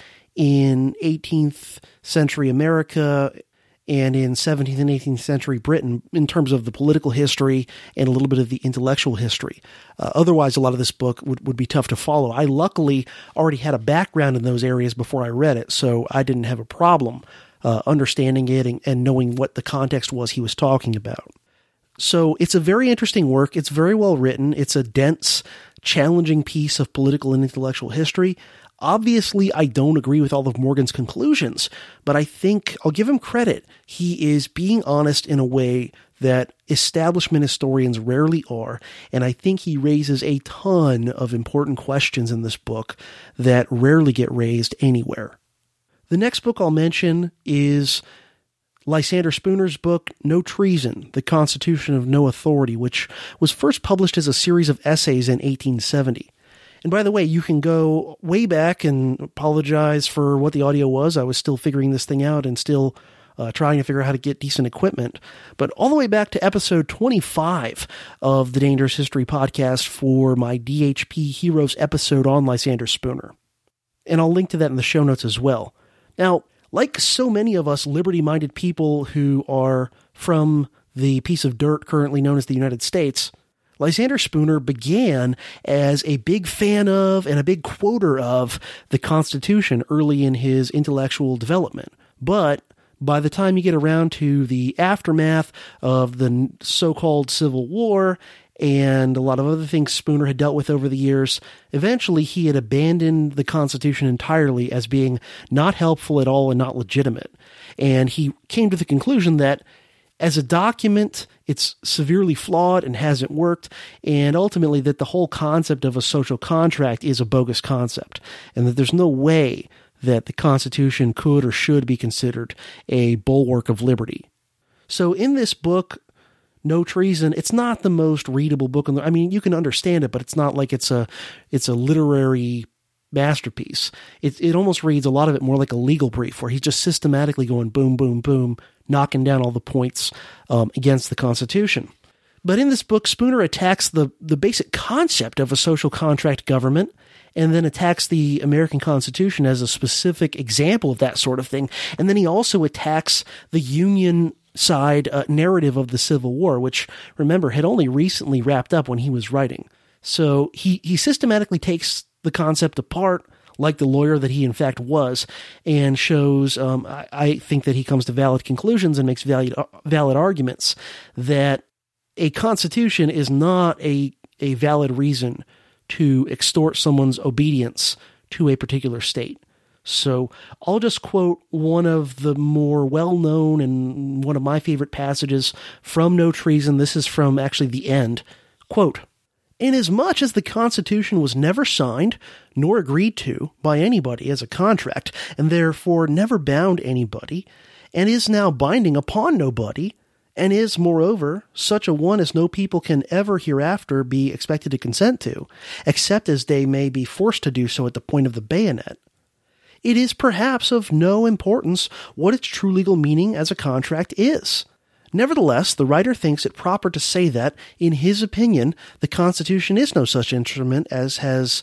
in 18th century America and in 17th and 18th century Britain in terms of the political history and a little bit of the intellectual history. Otherwise, a lot of this book would be tough to follow. I luckily already had a background in those areas before I read it, so I didn't have a problem understanding it and knowing what the context was he was talking about. So it's a very interesting work. It's very well written. It's a dense, challenging piece of political and intellectual history. Obviously, I don't agree with all of Morgan's conclusions, but I think I'll give him credit. He is being honest in a way that establishment historians rarely are, and I think he raises a ton of important questions in this book that rarely get raised anywhere. The next book I'll mention is Lysander Spooner's book, No Treason, The Constitution of No Authority, which was first published as a series of essays in 1870. And by the way, you can go way back and apologize for what the audio was. I was still figuring this thing out and still trying to figure out how to get decent equipment. But all the way back to episode 25 of the Dangerous History podcast for my DHP Heroes episode on Lysander Spooner. And I'll link to that in the show notes as well. Now, like so many of us liberty-minded people who are from the piece of dirt currently known as the United States, Lysander Spooner began as a big fan of and a big quoter of the Constitution early in his intellectual development. But by the time you get around to the aftermath of the so-called Civil War and a lot of other things Spooner had dealt with over the years, eventually he had abandoned the Constitution entirely as being not helpful at all and not legitimate. And he came to the conclusion that as a document, it's severely flawed and hasn't worked, and ultimately that the whole concept of a social contract is a bogus concept, and that there's no way that the Constitution could or should be considered a bulwark of liberty. So in this book, No Treason, it's not the most readable book. I mean, you can understand it, but it's not like it's a literary masterpiece. It almost reads a lot of it more like a legal brief, where he's just systematically going boom, boom, boom, knocking down all the points against the Constitution. But in this book, Spooner attacks the basic concept of a social contract government, and then attacks the American Constitution as a specific example of that sort of thing. And then he also attacks the Union side narrative of the Civil War, which, remember, had only recently wrapped up when he was writing. So he systematically takes the concept apart, like the lawyer that he in fact was, and shows, I think that he comes to valid conclusions and makes valid arguments that a constitution is not a a valid reason to extort someone's obedience to a particular state. So I'll just quote one of the more well-known and one of my favorite passages from No Treason. This is from actually the end. Quote, "Inasmuch as the Constitution was never signed nor agreed to by anybody as a contract, and therefore never bound anybody, and is now binding upon nobody, and is, moreover, such a one as no people can ever hereafter be expected to consent to, except as they may be forced to do so at the point of the bayonet, it is perhaps of no importance what its true legal meaning as a contract is. Nevertheless, the writer thinks it proper to say that, in his opinion, the Constitution is no such instrument as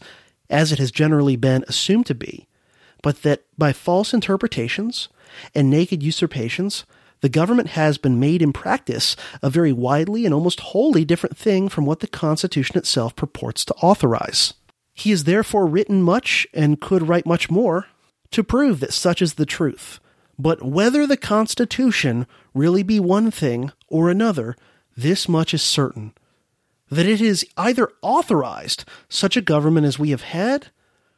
it has generally been assumed to be, but that by false interpretations and naked usurpations, the government has been made in practice a very widely and almost wholly different thing from what the Constitution itself purports to authorize. He has therefore written much, and could write much more, to prove that such is the truth. But whether the Constitution really be one thing or another, this much is certain, that it is either authorized such a government as we have had,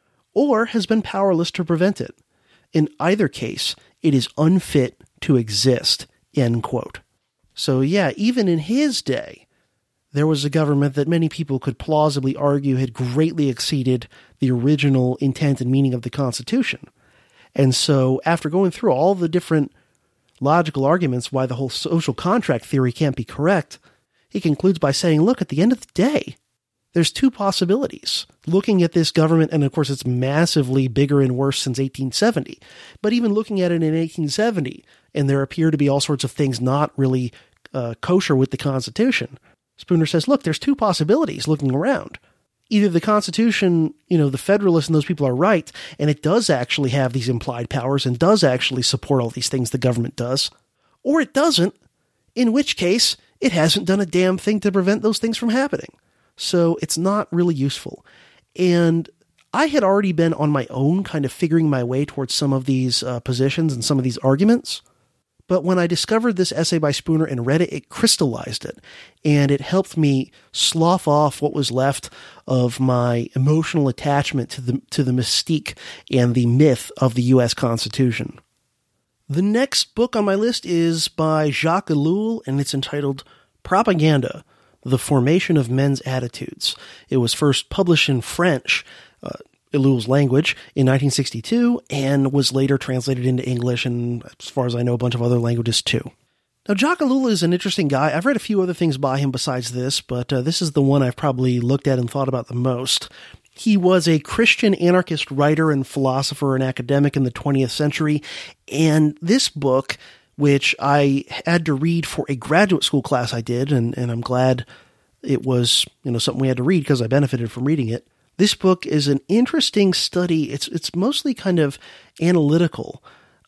or has been powerless to prevent it. In either case, it is unfit to exist." End quote. So yeah, even in his day, there was a government that many people could plausibly argue had greatly exceeded the original intent and meaning of the Constitution. And so after going through all the different logical arguments why the whole social contract theory can't be correct, he concludes by saying, look, at the end of the day, there's two possibilities. Looking at this government, and of course it's massively bigger and worse since 1870, but even looking at it in 1870, and there appear to be all sorts of things not really kosher with the Constitution, Spooner says, look, there's two possibilities looking around. Either the Constitution, the Federalists and those people are right, and it does actually have these implied powers and does actually support all these things the government does, or it doesn't, in which case it hasn't done a damn thing to prevent those things from happening. So it's not really useful. And I had already been on my own kind of figuring my way towards some of these positions and some of these arguments. But when I discovered this essay by Spooner and read it, it crystallized it, and it helped me slough off what was left of my emotional attachment to the mystique and the myth of the U.S. Constitution. The next book on my list is by Jacques Ellul, and it's entitled Propaganda: The Formation of Men's Attitudes. It was first published in French, Ellul's language, in 1962, and was later translated into English, and as far as I know, a bunch of other languages too. Now, Jacques Ellul is an interesting guy. I've read a few other things by him besides this, but this is the one I've probably looked at and thought about the most. He was a Christian anarchist writer and philosopher and academic in the 20th century, and this book, which I had to read for a graduate school class I did, and I'm glad it was something we had to read because I benefited from reading it. This book is an interesting study. It's mostly kind of analytical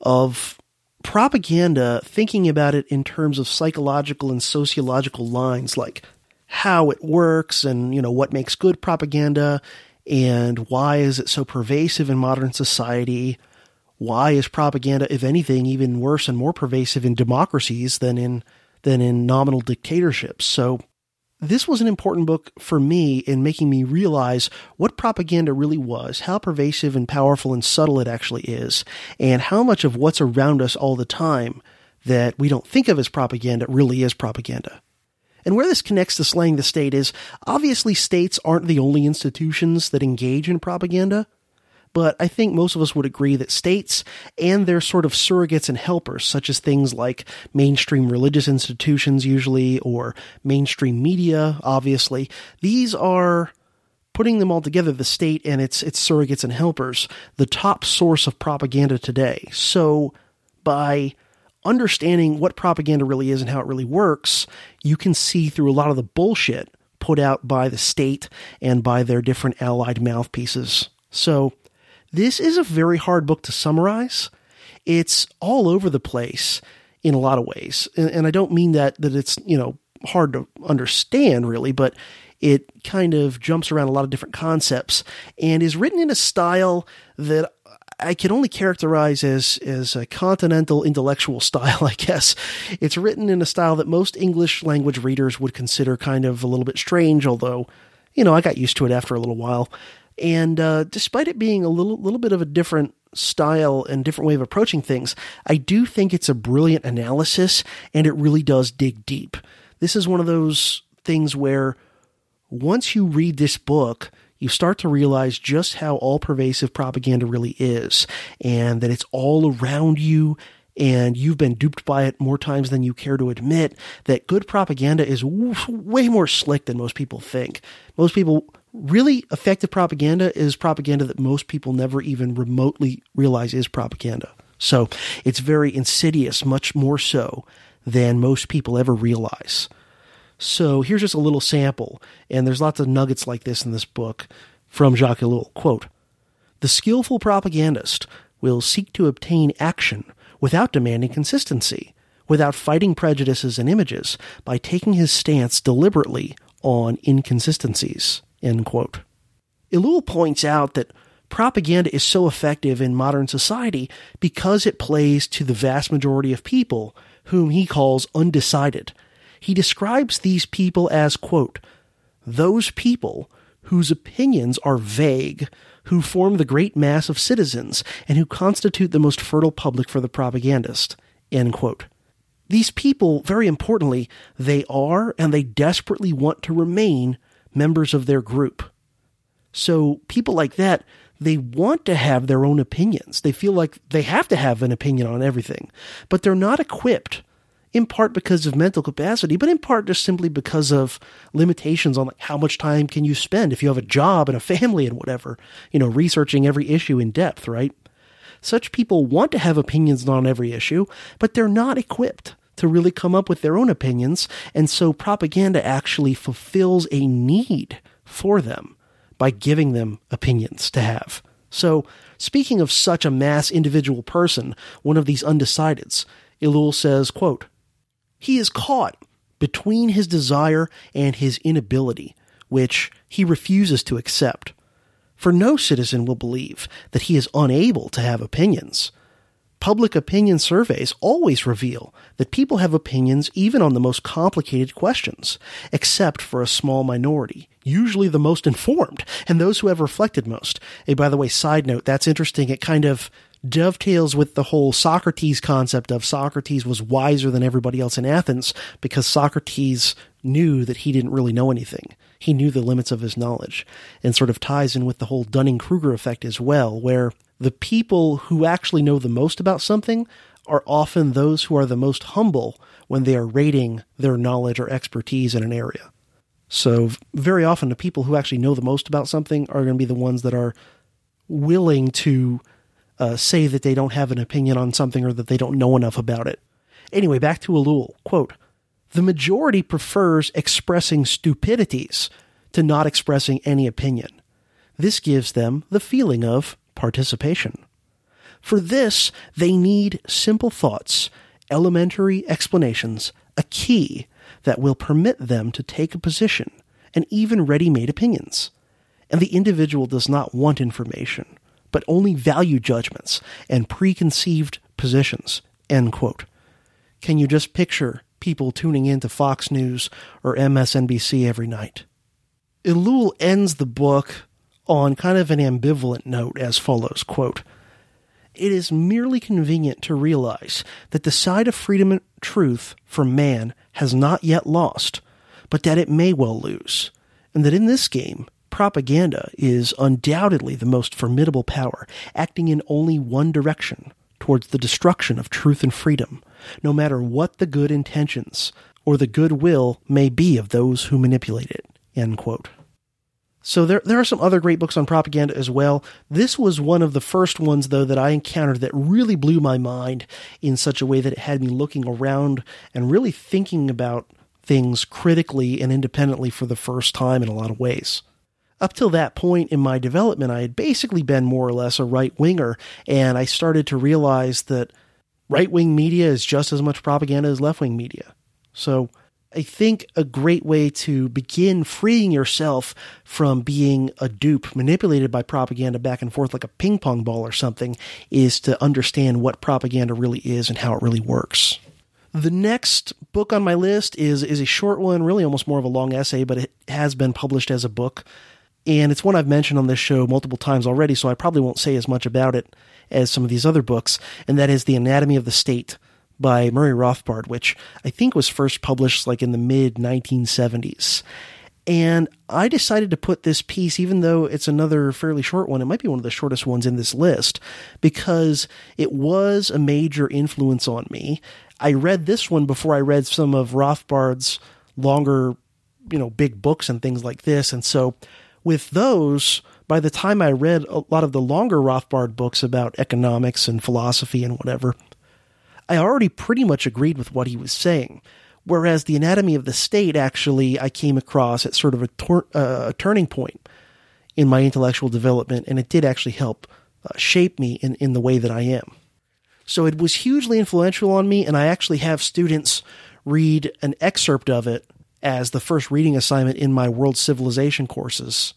of propaganda, thinking about it in terms of psychological and sociological lines, like how it works and, what makes good propaganda and why is it so pervasive in modern society. Why is propaganda, if anything, even worse and more pervasive in democracies than in nominal dictatorships? So this was an important book for me in making me realize what propaganda really was, how pervasive and powerful and subtle it actually is, and how much of what's around us all the time that we don't think of as propaganda really is propaganda. And where this connects to slaying the state is, obviously states aren't the only institutions that engage in propaganda, but I think most of us would agree that states and their sort of surrogates and helpers, such as things like mainstream religious institutions usually, or mainstream media, obviously, these are, putting them all together, the state and its surrogates and helpers, the top source of propaganda today. So by understanding what propaganda really is and how it really works, you can see through a lot of the bullshit put out by the state and by their different allied mouthpieces. So this is a very hard book to summarize. It's all over the place in a lot of ways. And I don't mean that it's, hard to understand really, but it kind of jumps around a lot of different concepts and is written in a style that I can only characterize as a continental intellectual style, I guess. It's written in a style that most English language readers would consider kind of a little bit strange, although I got used to it after a little while. And despite it being a little bit of a different style and different way of approaching things, I do think it's a brilliant analysis, and it really does dig deep. This is one of those things where once you read this book, you start to realize just how all-pervasive propaganda really is, and that it's all around you, and you've been duped by it more times than you care to admit, that good propaganda is way more slick than most people think. Really effective propaganda is propaganda that most people never even remotely realize is propaganda. So it's very insidious, much more so than most people ever realize. So here's just a little sample, and there's lots of nuggets like this in this book from Jacques Ellul. Quote, "The skillful propagandist will seek to obtain action without demanding consistency, without fighting prejudices and images, by taking his stance deliberately on inconsistencies." End quote. Ellul points out that propaganda is so effective in modern society because it plays to the vast majority of people whom he calls undecided. He describes these people as, quote, "those people whose opinions are vague, who form the great mass of citizens, and who constitute the most fertile public for the propagandist," end quote. These people, very importantly, they are and they desperately want to remain members of their group. So people like that, they want to have their own opinions. They feel like they have to have an opinion on everything, but they're not equipped, in part because of mental capacity, but in part just simply because of limitations on how much time can you spend if you have a job and a family and whatever, researching every issue in depth, right? Such people want to have opinions on every issue, but they're not equipped to really come up with their own opinions, and so propaganda actually fulfills a need for them by giving them opinions to have. So, speaking of such a mass individual person, one of these undecideds, Ellul says, quote, "He is caught between his desire and his inability, which he refuses to accept. For no citizen will believe that he is unable to have opinions. Public opinion surveys always reveal that people have opinions even on the most complicated questions, except for a small minority, usually the most informed, and those who have reflected most." Hey, by the way, side note, that's interesting. It kind of dovetails with the whole Socrates concept of Socrates was wiser than everybody else in Athens because Socrates knew that he didn't really know anything. He knew the limits of his knowledge, and sort of ties in with the whole Dunning-Kruger effect as well, where the people who actually know the most about something are often those who are the most humble when they are rating their knowledge or expertise in an area. So very often the people who actually know the most about something are going to be the ones that are willing to say that they don't have an opinion on something or that they don't know enough about it. Anyway, back to Ellul. Quote, "The majority prefers expressing stupidities to not expressing any opinion. This gives them the feeling of participation. For this, they need simple thoughts, elementary explanations, a key that will permit them to take a position, and even ready-made opinions. And the individual does not want information, but only value judgments and preconceived positions." End quote. Can you just picture people tuning into Fox News or MSNBC every night? Ellul ends the book on kind of an ambivalent note as follows, quote, "It is merely convenient to realize that the side of freedom and truth for man has not yet lost, but that it may well lose, and that in this game, propaganda is undoubtedly the most formidable power, acting in only one direction, towards the destruction of truth and freedom, no matter what the good intentions or the good will may be of those who manipulate it." End quote. So there are some other great books on propaganda as well. This was one of the first ones, though, that I encountered that really blew my mind in such a way that it had me looking around and really thinking about things critically and independently for the first time in a lot of ways. Up till that point in my development, I had basically been more or less a right-winger, and I started to realize that right-wing media is just as much propaganda as left-wing media. So I think a great way to begin freeing yourself from being a dupe manipulated by propaganda back and forth like a ping pong ball or something is to understand what propaganda really is and how it really works. The next book on my list is a short one, really almost more of a long essay, but it has been published as a book. And it's one I've mentioned on this show multiple times already, so I probably won't say as much about it as some of these other books, and that is The Anatomy of the State by Murray Rothbard, which I think was first published like in the mid-1970s. And I decided to put this piece, even though it's another fairly short one, it might be one of the shortest ones in this list, because it was a major influence on me. I read this one before I read some of Rothbard's longer, big books and things like this, and so with those, by the time I read a lot of the longer Rothbard books about economics and philosophy and whatever, I already pretty much agreed with what he was saying. Whereas The Anatomy of the State, actually, I came across at sort of a turning point in my intellectual development, and it did actually help shape me in the way that I am. So it was hugely influential on me, and I actually have students read an excerpt of it as the first reading assignment in my world civilization courses.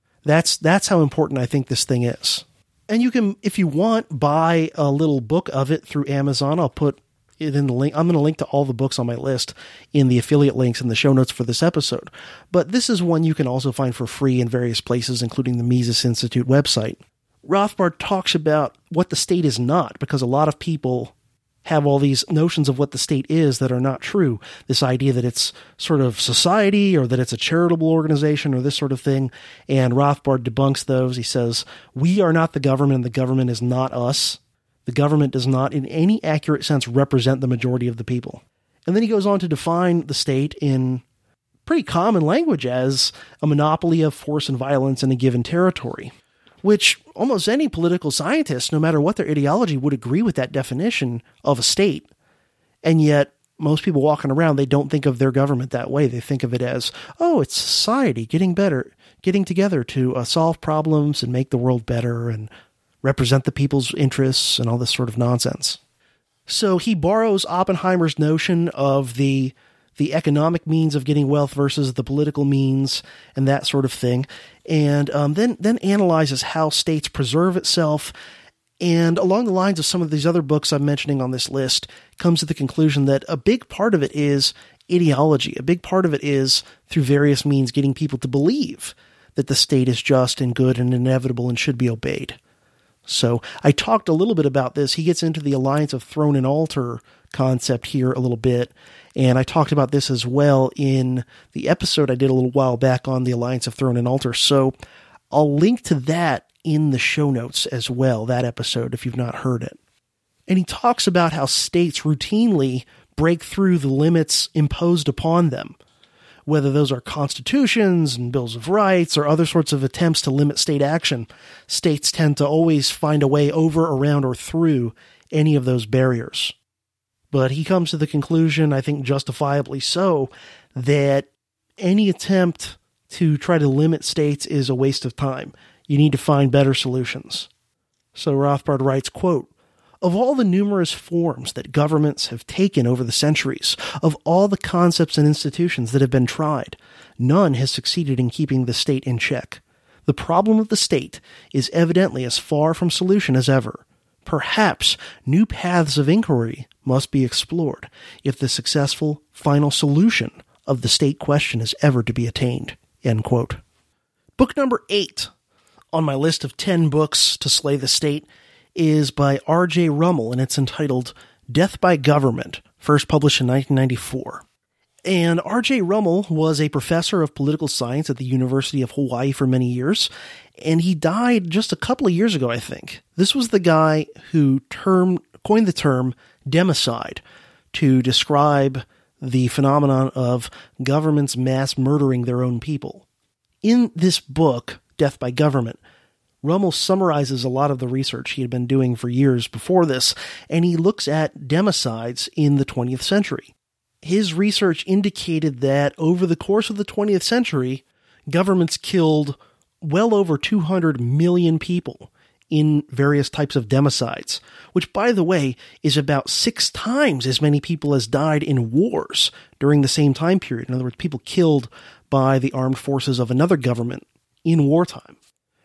That's how important I think this thing is. And you can, if you want, buy a little book of it through Amazon. I'll put it in the link. I'm going to link to all the books on my list in the affiliate links in the show notes for this episode. But this is one you can also find for free in various places, including the Mises Institute website. Rothbard talks about what the state is not, because a lot of people have all these notions of what the state is that are not true. This idea that it's sort of society, or that it's a charitable organization, or this sort of thing. And Rothbard debunks those. He says, we are not the government, and the government is not us. The government does not, in any accurate sense, represent the majority of the people. And then he goes on to define the state in pretty common language as a monopoly of force and violence in a given territory, which almost any political scientist, no matter what their ideology, would agree with that definition of a state. And yet, most people walking around, they don't think of their government that way. They think of it as, oh, it's society getting better, getting together to solve problems and make the world better and represent the people's interests and all this sort of nonsense. So he borrows Oppenheimer's notion of the economic means of getting wealth versus the political means and that sort of thing, and then analyzes how states preserve itself, and along the lines of some of these other books I'm mentioning on this list, comes to the conclusion that a big part of it is ideology. A big part of it is, through various means, getting people to believe that the state is just and good and inevitable and should be obeyed. So I talked a little bit about this. He gets into the alliance of throne and altar concept here a little bit, and I talked about this as well in the episode I did a little while back on the alliance of throne and altar. So I'll link to that in the show notes as well, that episode, if you've not heard it. And he talks about how states routinely break through the limits imposed upon them, whether those are constitutions and bills of rights or other sorts of attempts to limit state action. States tend to always find a way over, around, or through any of those barriers. But he comes to the conclusion, I think justifiably so, that any attempt to try to limit states is a waste of time. You need to find better solutions. So Rothbard writes, quote, of all the numerous forms that governments have taken over the centuries, of all the concepts and institutions that have been tried, none has succeeded in keeping the state in check. The problem of the state is evidently as far from solution as ever. Perhaps new paths of inquiry must be explored if the successful final solution of the state question is ever to be attained. End quote. Book number 8 on my list of 10 books to slay the state is by R.J. Rummel, and it's entitled Death by Government, first published in 1994. And R.J. Rummel was a professor of political science at the University of Hawaii for many years, and he died just a couple of years ago, I think. This was the guy who coined the term democide to describe the phenomenon of governments mass murdering their own people. In this book, Death by Government, Rummel summarizes a lot of the research he had been doing for years before this, and he looks at democides in the 20th century. His research indicated that over the course of the 20th century, governments killed well over 200 million people in various types of democides, which, by the way, is about 6 times as many people as died in wars during the same time period. In other words, people killed by the armed forces of another government in wartime.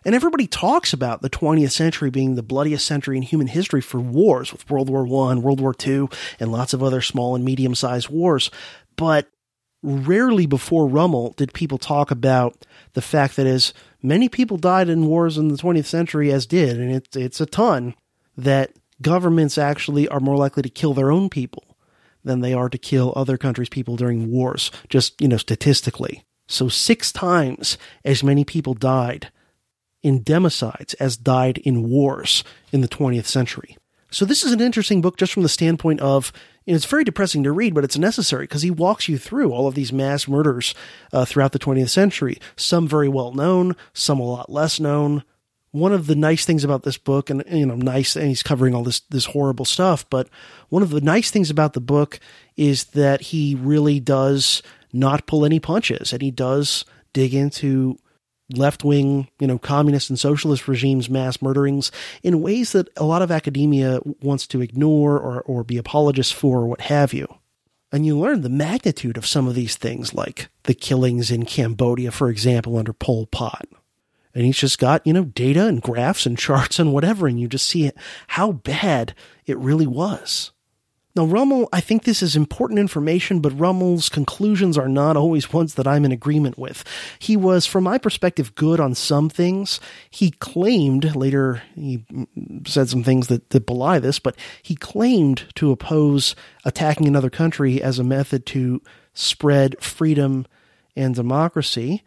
And everybody talks about the 20th century being the bloodiest century in human history for wars, with World War I, World War II, and lots of other small and medium-sized wars. But rarely before Rummel did people talk about the fact that as many people died in wars in the 20th century as did, and it's a ton, that governments actually are more likely to kill their own people than they are to kill other countries' people during wars, just, statistically. So 6 times as many people died in democides as died in wars in the 20th century. So this is an interesting book just from the standpoint of, it's very depressing to read, but it's necessary because he walks you through all of these mass murders throughout the 20th century. Some very well known, some a lot less known. One of the nice things about this book, and nice, and he's covering all this horrible stuff, but one of the nice things about the book is that he really does not pull any punches, and he does dig into left-wing, communist and socialist regimes' mass murderings in ways that a lot of academia wants to ignore or be apologists for, or what have you. And you learn the magnitude of some of these things, like the killings in Cambodia, for example, under Pol Pot. And he's just got, data and graphs and charts and whatever, and you just see how bad it really was. Now, Rummel, I think this is important information, but Rummel's conclusions are not always ones that I'm in agreement with. He was, from my perspective, good on some things. He claimed, later he said some things that belie this, but he claimed to oppose attacking another country as a method to spread freedom and democracy.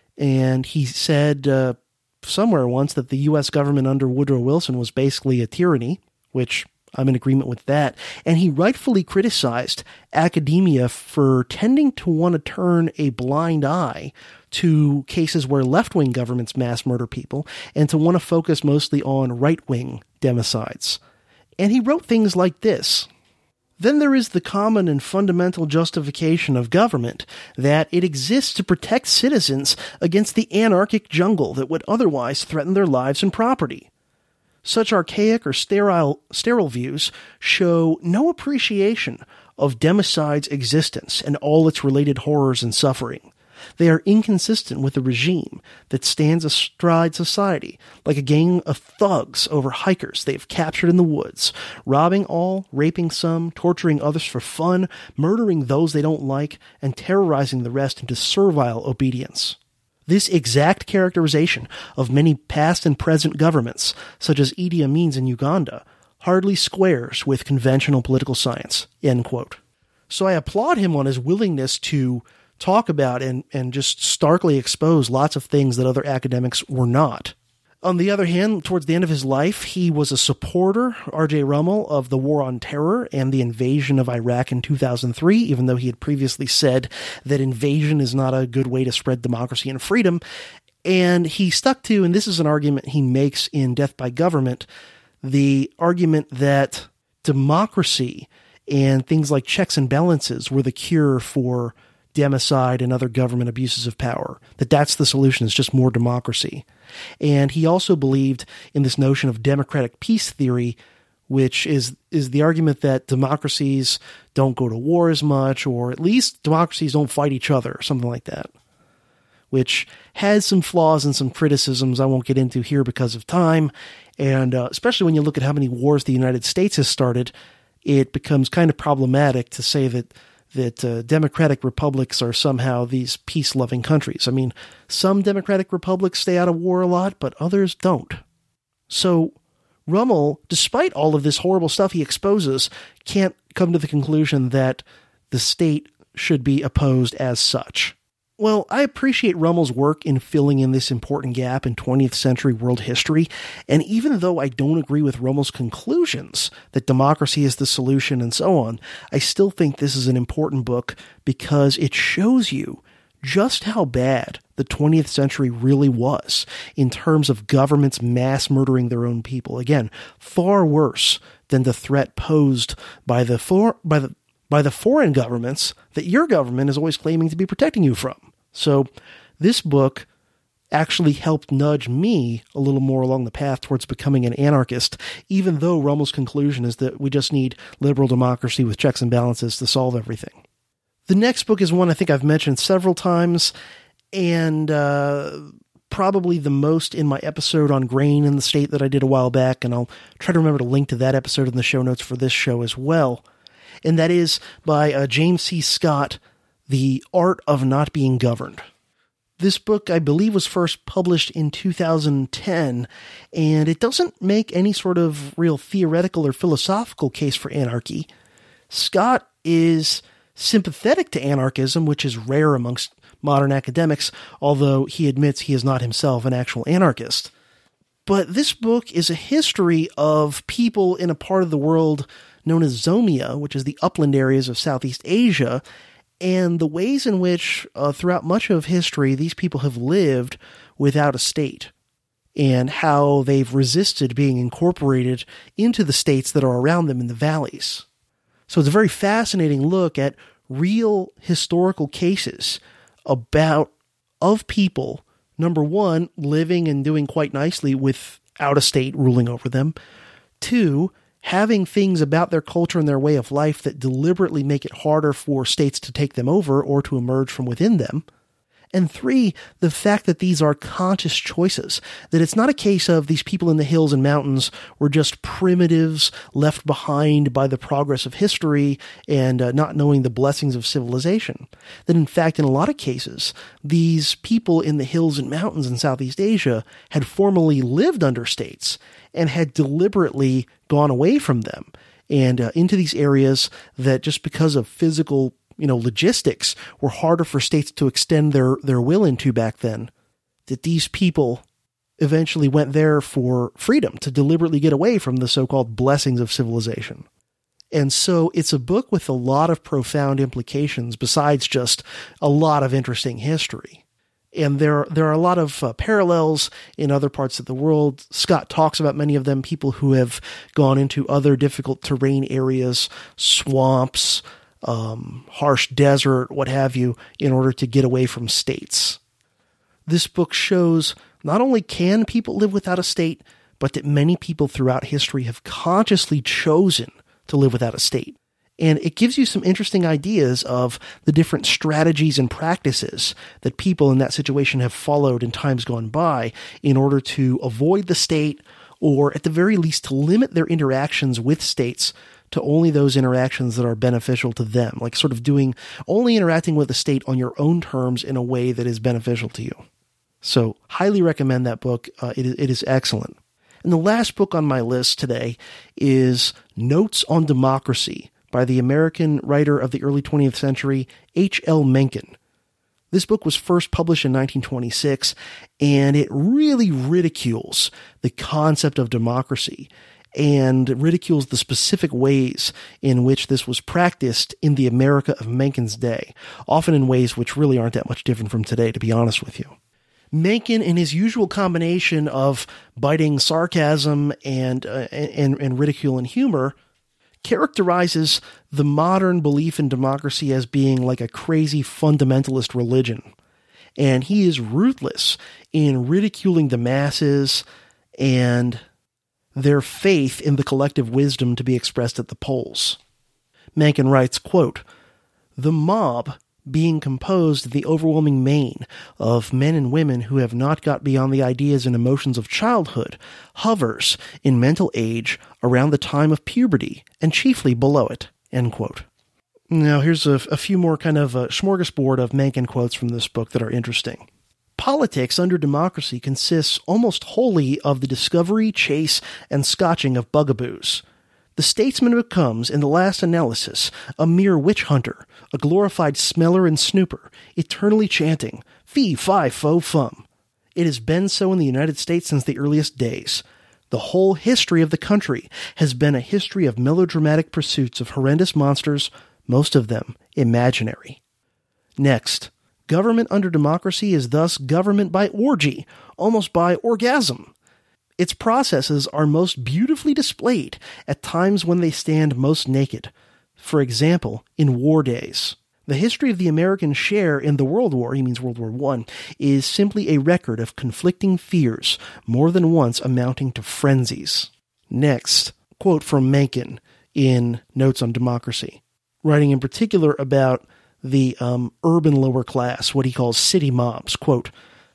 And he said somewhere once that the U.S. government under Woodrow Wilson was basically a tyranny, which I'm in agreement with that. And he rightfully criticized academia for tending to want to turn a blind eye to cases where left-wing governments mass murder people and to want to focus mostly on right-wing democides. And he wrote things like this. Then there is the common and fundamental justification of government, that it exists to protect citizens against the anarchic jungle that would otherwise threaten their lives and property. Such archaic or sterile views show no appreciation of democide's existence and all its related horrors and suffering. They are inconsistent with a regime that stands astride society, like a gang of thugs over hikers they have captured in the woods, robbing all, raping some, torturing others for fun, murdering those they don't like, and terrorizing the rest into servile obedience. This exact characterization of many past and present governments, such as Idi Amin's in Uganda, hardly squares with conventional political science." End quote. So I applaud him on his willingness to talk about and just starkly expose lots of things that other academics were not. On the other hand, towards the end of his life, he was a supporter, R.J. Rummel, of the War on Terror and the invasion of Iraq in 2003, even though he had previously said that invasion is not a good way to spread democracy and freedom. And he stuck to, and this is an argument he makes in Death by Government, the argument that democracy and things like checks and balances were the cure for democide and other government abuses of power, that's the solution, is just more democracy. And he also believed in this notion of democratic peace theory, which is the argument that democracies don't go to war as much, or at least democracies don't fight each other, or something like that, which has some flaws and some criticisms I won't get into here because of time. And especially when you look at how many wars the United States has started, it becomes kind of problematic to say that democratic republics are somehow these peace-loving countries. I mean, some democratic republics stay out of war a lot, but others don't. So Rummel, despite all of this horrible stuff he exposes, can't come to the conclusion that the state should be opposed as such. Well, I appreciate Rummel's work in filling in this important gap in 20th century world history, and even though I don't agree with Rummel's conclusions that democracy is the solution and so on, I still think this is an important book because it shows you just how bad the 20th century really was in terms of governments mass murdering their own people. Again, far worse than the threat posed by the foreign governments that your government is always claiming to be protecting you from. So this book actually helped nudge me a little more along the path towards becoming an anarchist, even though Rummel's conclusion is that we just need liberal democracy with checks and balances to solve everything. The next book is one I think I've mentioned several times, and probably the most in my episode on grain in the state that I did a while back, and I'll try to remember to link to that episode in the show notes for this show as well. And that is by James C. Scott, The Art of Not Being Governed. This book, I believe, was first published in 2010, and it doesn't make any sort of real theoretical or philosophical case for anarchy. Scott is sympathetic to anarchism, which is rare amongst modern academics, although he admits he is not himself an actual anarchist. But this book is a history of people in a part of the world known as Zomia, which is the upland areas of Southeast Asia, and the ways in which, throughout much of history, these people have lived without a state, and how they've resisted being incorporated into the states that are around them in the valleys. So it's a very fascinating look at real historical cases of people, number one, living and doing quite nicely without a state ruling over them. Two, having things about their culture and their way of life that deliberately make it harder for states to take them over or to emerge from within them. And three, the fact that these are conscious choices, that it's not a case of these people in the hills and mountains were just primitives left behind by the progress of history and not knowing the blessings of civilization. That in fact, in a lot of cases, these people in the hills and mountains in Southeast Asia had formerly lived under states and had deliberately gone away from them and into these areas that just because of physical logistics were harder for states to extend their will into back then, that these people eventually went there for freedom, to deliberately get away from the so-called blessings of civilization. And so it's a book with a lot of profound implications besides just a lot of interesting history. And there are a lot of parallels in other parts of the world. Scott talks about many of them, people who have gone into other difficult terrain areas, swamps, harsh desert, what have you, in order to get away from states. This book shows not only can people live without a state, but that many people throughout history have consciously chosen to live without a state. And it gives you some interesting ideas of the different strategies and practices that people in that situation have followed in times gone by in order to avoid the state, or at the very least to limit their interactions with states to only those interactions that are beneficial to them, like sort of only interacting with the state on your own terms in a way that is beneficial to you. So highly recommend that book. It is excellent. And the last book on my list today is Notes on Democracy by the American writer of the early 20th century, H.L. Mencken. This book was first published in 1926, and it really ridicules the concept of democracy and ridicules the specific ways in which this was practiced in the America of Mencken's day, often in ways which really aren't that much different from today, to be honest with you. Mencken, in his usual combination of biting sarcasm and ridicule and humor, characterizes the modern belief in democracy as being like a crazy fundamentalist religion. And he is ruthless in ridiculing the masses and their faith in the collective wisdom to be expressed at the polls. Mencken writes, quote, "The mob, being composed in the overwhelming main of men and women who have not got beyond the ideas and emotions of childhood, hovers in mental age around the time of puberty and chiefly below it." End quote. Now here's a few more kind of a smorgasbord of Mencken quotes from this book that are interesting. Politics under democracy consists almost wholly of the discovery, chase, and scotching of bugaboos. The statesman becomes, in the last analysis, a mere witch hunter, a glorified smeller and snooper, eternally chanting, fee, fi, fo, fum. It has been so in the United States since the earliest days. The whole history of the country has been a history of melodramatic pursuits of horrendous monsters, most of them imaginary. Next, government under democracy is thus government by orgy, almost by orgasm. Its processes are most beautifully displayed at times when they stand most naked. For example, in war days. The history of the American share in the World War, he means World War I, is simply a record of conflicting fears, more than once amounting to frenzies. Next, quote from Mencken in Notes on Democracy, writing in particular about the urban lower class, what he calls city mobs, quote,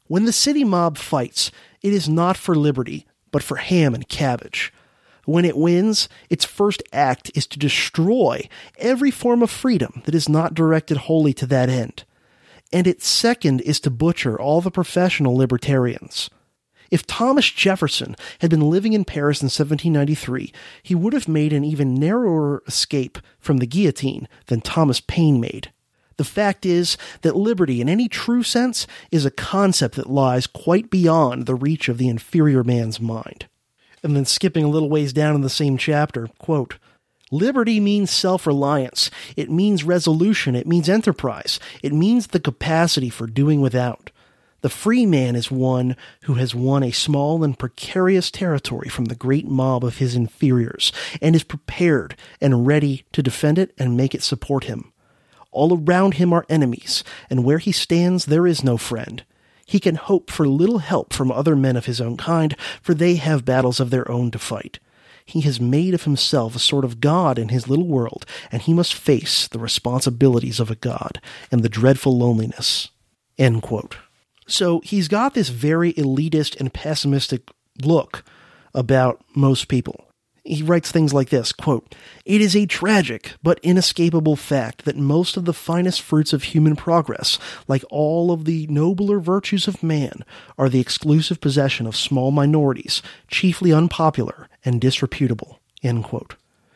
When the city mob fights, it is not for liberty, but for ham and cabbage. When it wins, its first act is to destroy every form of freedom that is not directed wholly to that end. And its second is to butcher all the professional libertarians. If Thomas Jefferson had been living in Paris in 1793, he would have made an even narrower escape from the guillotine than Thomas Paine made. The fact is that liberty, in any true sense, is a concept that lies quite beyond the reach of the inferior man's mind. And then skipping a little ways down in the same chapter, quote, liberty means self-reliance. It means resolution. It means enterprise. It means the capacity for doing without. The free man is one who has won a small and precarious territory from the great mob of his inferiors, and is prepared and ready to defend it and make it support him. All around him are enemies, and where he stands there is no friend. He can hope for little help from other men of his own kind, for they have battles of their own to fight. He has made of himself a sort of god in his little world, and he must face the responsibilities of a god and the dreadful loneliness. End quote. So he's got this very elitist and pessimistic look about most people. He writes things like this, quote, it is a tragic but inescapable fact that most of the finest fruits of human progress, like all of the nobler virtues of man, are the exclusive possession of small minorities, chiefly unpopular and disreputable, end quote.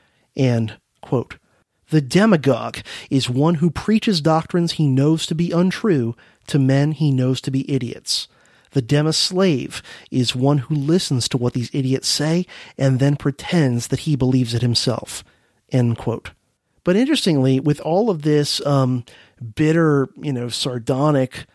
And, quote, the demagogue is one who preaches doctrines he knows to be untrue to men he knows to be idiots. The dema-slave is one who listens to what these idiots say and then pretends that he believes it himself. End quote. But interestingly, with all of this bitter, sardonic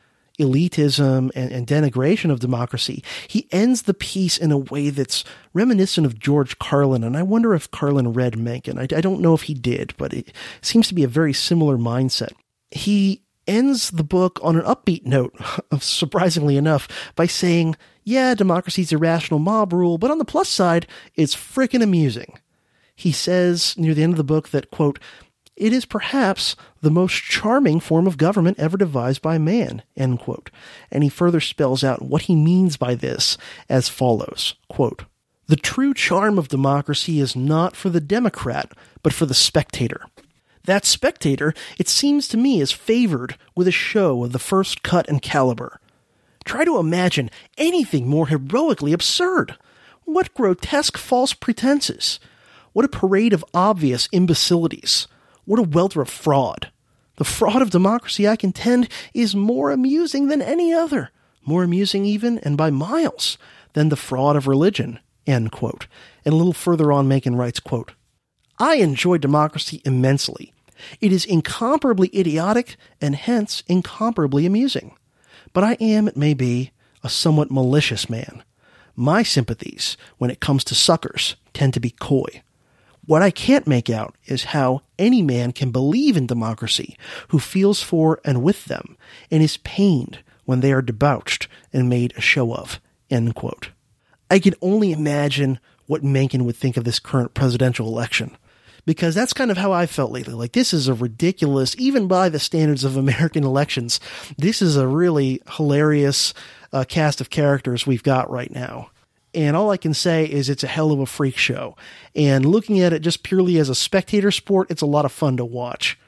elitism and denigration of democracy, he ends the piece in a way that's reminiscent of George Carlin, and I wonder if Carlin read Mencken. I don't know if he did, but it seems to be a very similar mindset. He ends the book on an upbeat note, surprisingly enough, by saying, yeah, democracy's irrational mob rule, but on the plus side, it's frickin' amusing. He says near the end of the book that, quote, it is perhaps the most charming form of government ever devised by man, end quote. And he further spells out what he means by this as follows, quote, the true charm of democracy is not for the Democrat, but for the spectator. That spectator, it seems to me, is favored with a show of the first cut and caliber. Try to imagine anything more heroically absurd. What grotesque false pretenses. What a parade of obvious imbecilities. What a welter of fraud. The fraud of democracy, I contend, is more amusing than any other. More amusing even, and by miles, than the fraud of religion, end quote. And a little further on, Mencken writes, quote, I enjoy democracy immensely. It is incomparably idiotic and hence incomparably amusing. But I am, it may be, a somewhat malicious man. My sympathies, when it comes to suckers, tend to be coy. What I can't make out is how any man can believe in democracy who feels for and with them and is pained when they are debauched and made a show of, end quote. I can only imagine what Mencken would think of this current presidential election. Because that's kind of how I felt lately. Like, this is a ridiculous, even by the standards of American elections, this is a really hilarious cast of characters we've got right now. And all I can say is it's a hell of a freak show. And looking at it just purely as a spectator sport, it's a lot of fun to watch.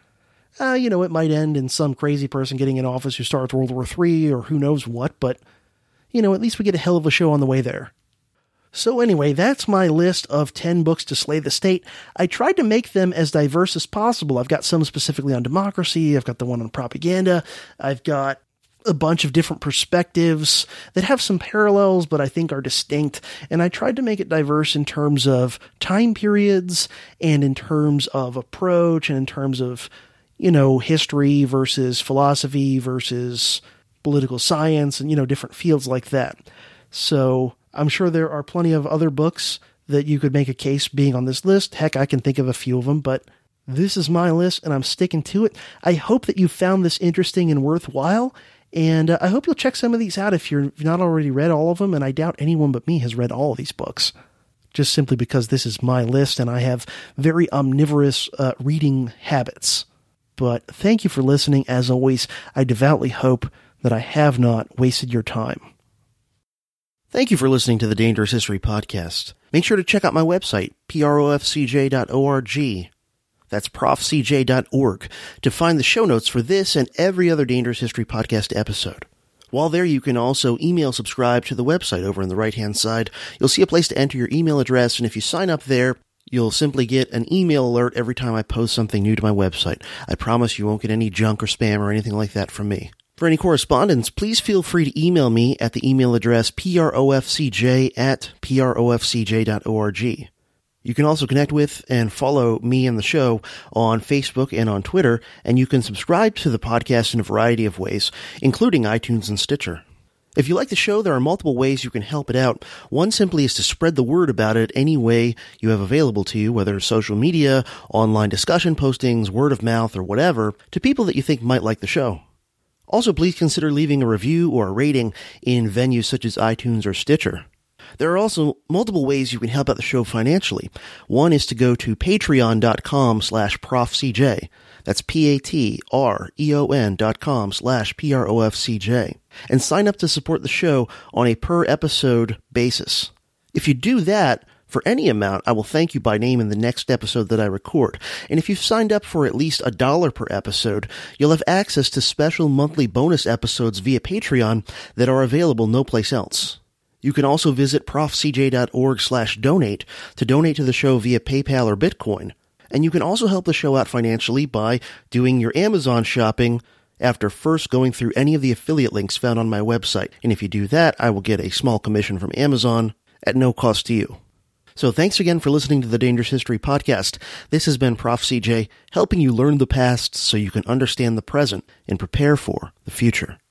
It might end in some crazy person getting in office who starts World War III or who knows what, but, at least we get a hell of a show on the way there. So anyway, that's my list of 10 books to slay the state. I tried to make them as diverse as possible. I've got some specifically on democracy. I've got the one on propaganda. I've got a bunch of different perspectives that have some parallels, but I think are distinct. And I tried to make it diverse in terms of time periods and in terms of approach and in terms of, history versus philosophy versus political science and, different fields like that. So I'm sure there are plenty of other books that you could make a case being on this list. Heck, I can think of a few of them, but this is my list and I'm sticking to it. I hope that you found this interesting and worthwhile, and I hope you'll check some of these out if you've not already read all of them, and I doubt anyone but me has read all of these books, just simply because this is my list and I have very omnivorous reading habits. But thank you for listening. As always, I devoutly hope that I have not wasted your time. Thank you for listening to the Dangerous History Podcast. Make sure to check out my website, profcj.org. That's profcj.org to find the show notes for this and every other Dangerous History Podcast episode. While there, you can also email subscribe to the website over on the right-hand side. You'll see a place to enter your email address, and if you sign up there, you'll simply get an email alert every time I post something new to my website. I promise you won't get any junk or spam or anything like that from me. For any correspondence, please feel free to email me at the email address profcj@profcj.org. You can also connect with and follow me and the show on Facebook and on Twitter, and you can subscribe to the podcast in a variety of ways, including iTunes and Stitcher. If you like the show, there are multiple ways you can help it out. One simply is to spread the word about it any way you have available to you, whether it's social media, online discussion postings, word of mouth, or whatever, to people that you think might like the show. Also, please consider leaving a review or a rating in venues such as iTunes or Stitcher. There are also multiple ways you can help out the show financially. One is to go to patreon.com/profcj. That's patreon.com/profcj. And sign up to support the show on a per-episode basis. If you do that, for any amount, I will thank you by name in the next episode that I record. And if you've signed up for at least $1 per episode, you'll have access to special monthly bonus episodes via Patreon that are available no place else. You can also visit profcj.org/donate to donate to the show via PayPal or Bitcoin. And you can also help the show out financially by doing your Amazon shopping after first going through any of the affiliate links found on my website. And if you do that, I will get a small commission from Amazon at no cost to you. So thanks again for listening to the Dangerous History Podcast. This has been Prof. CJ, helping you learn the past so you can understand the present and prepare for the future.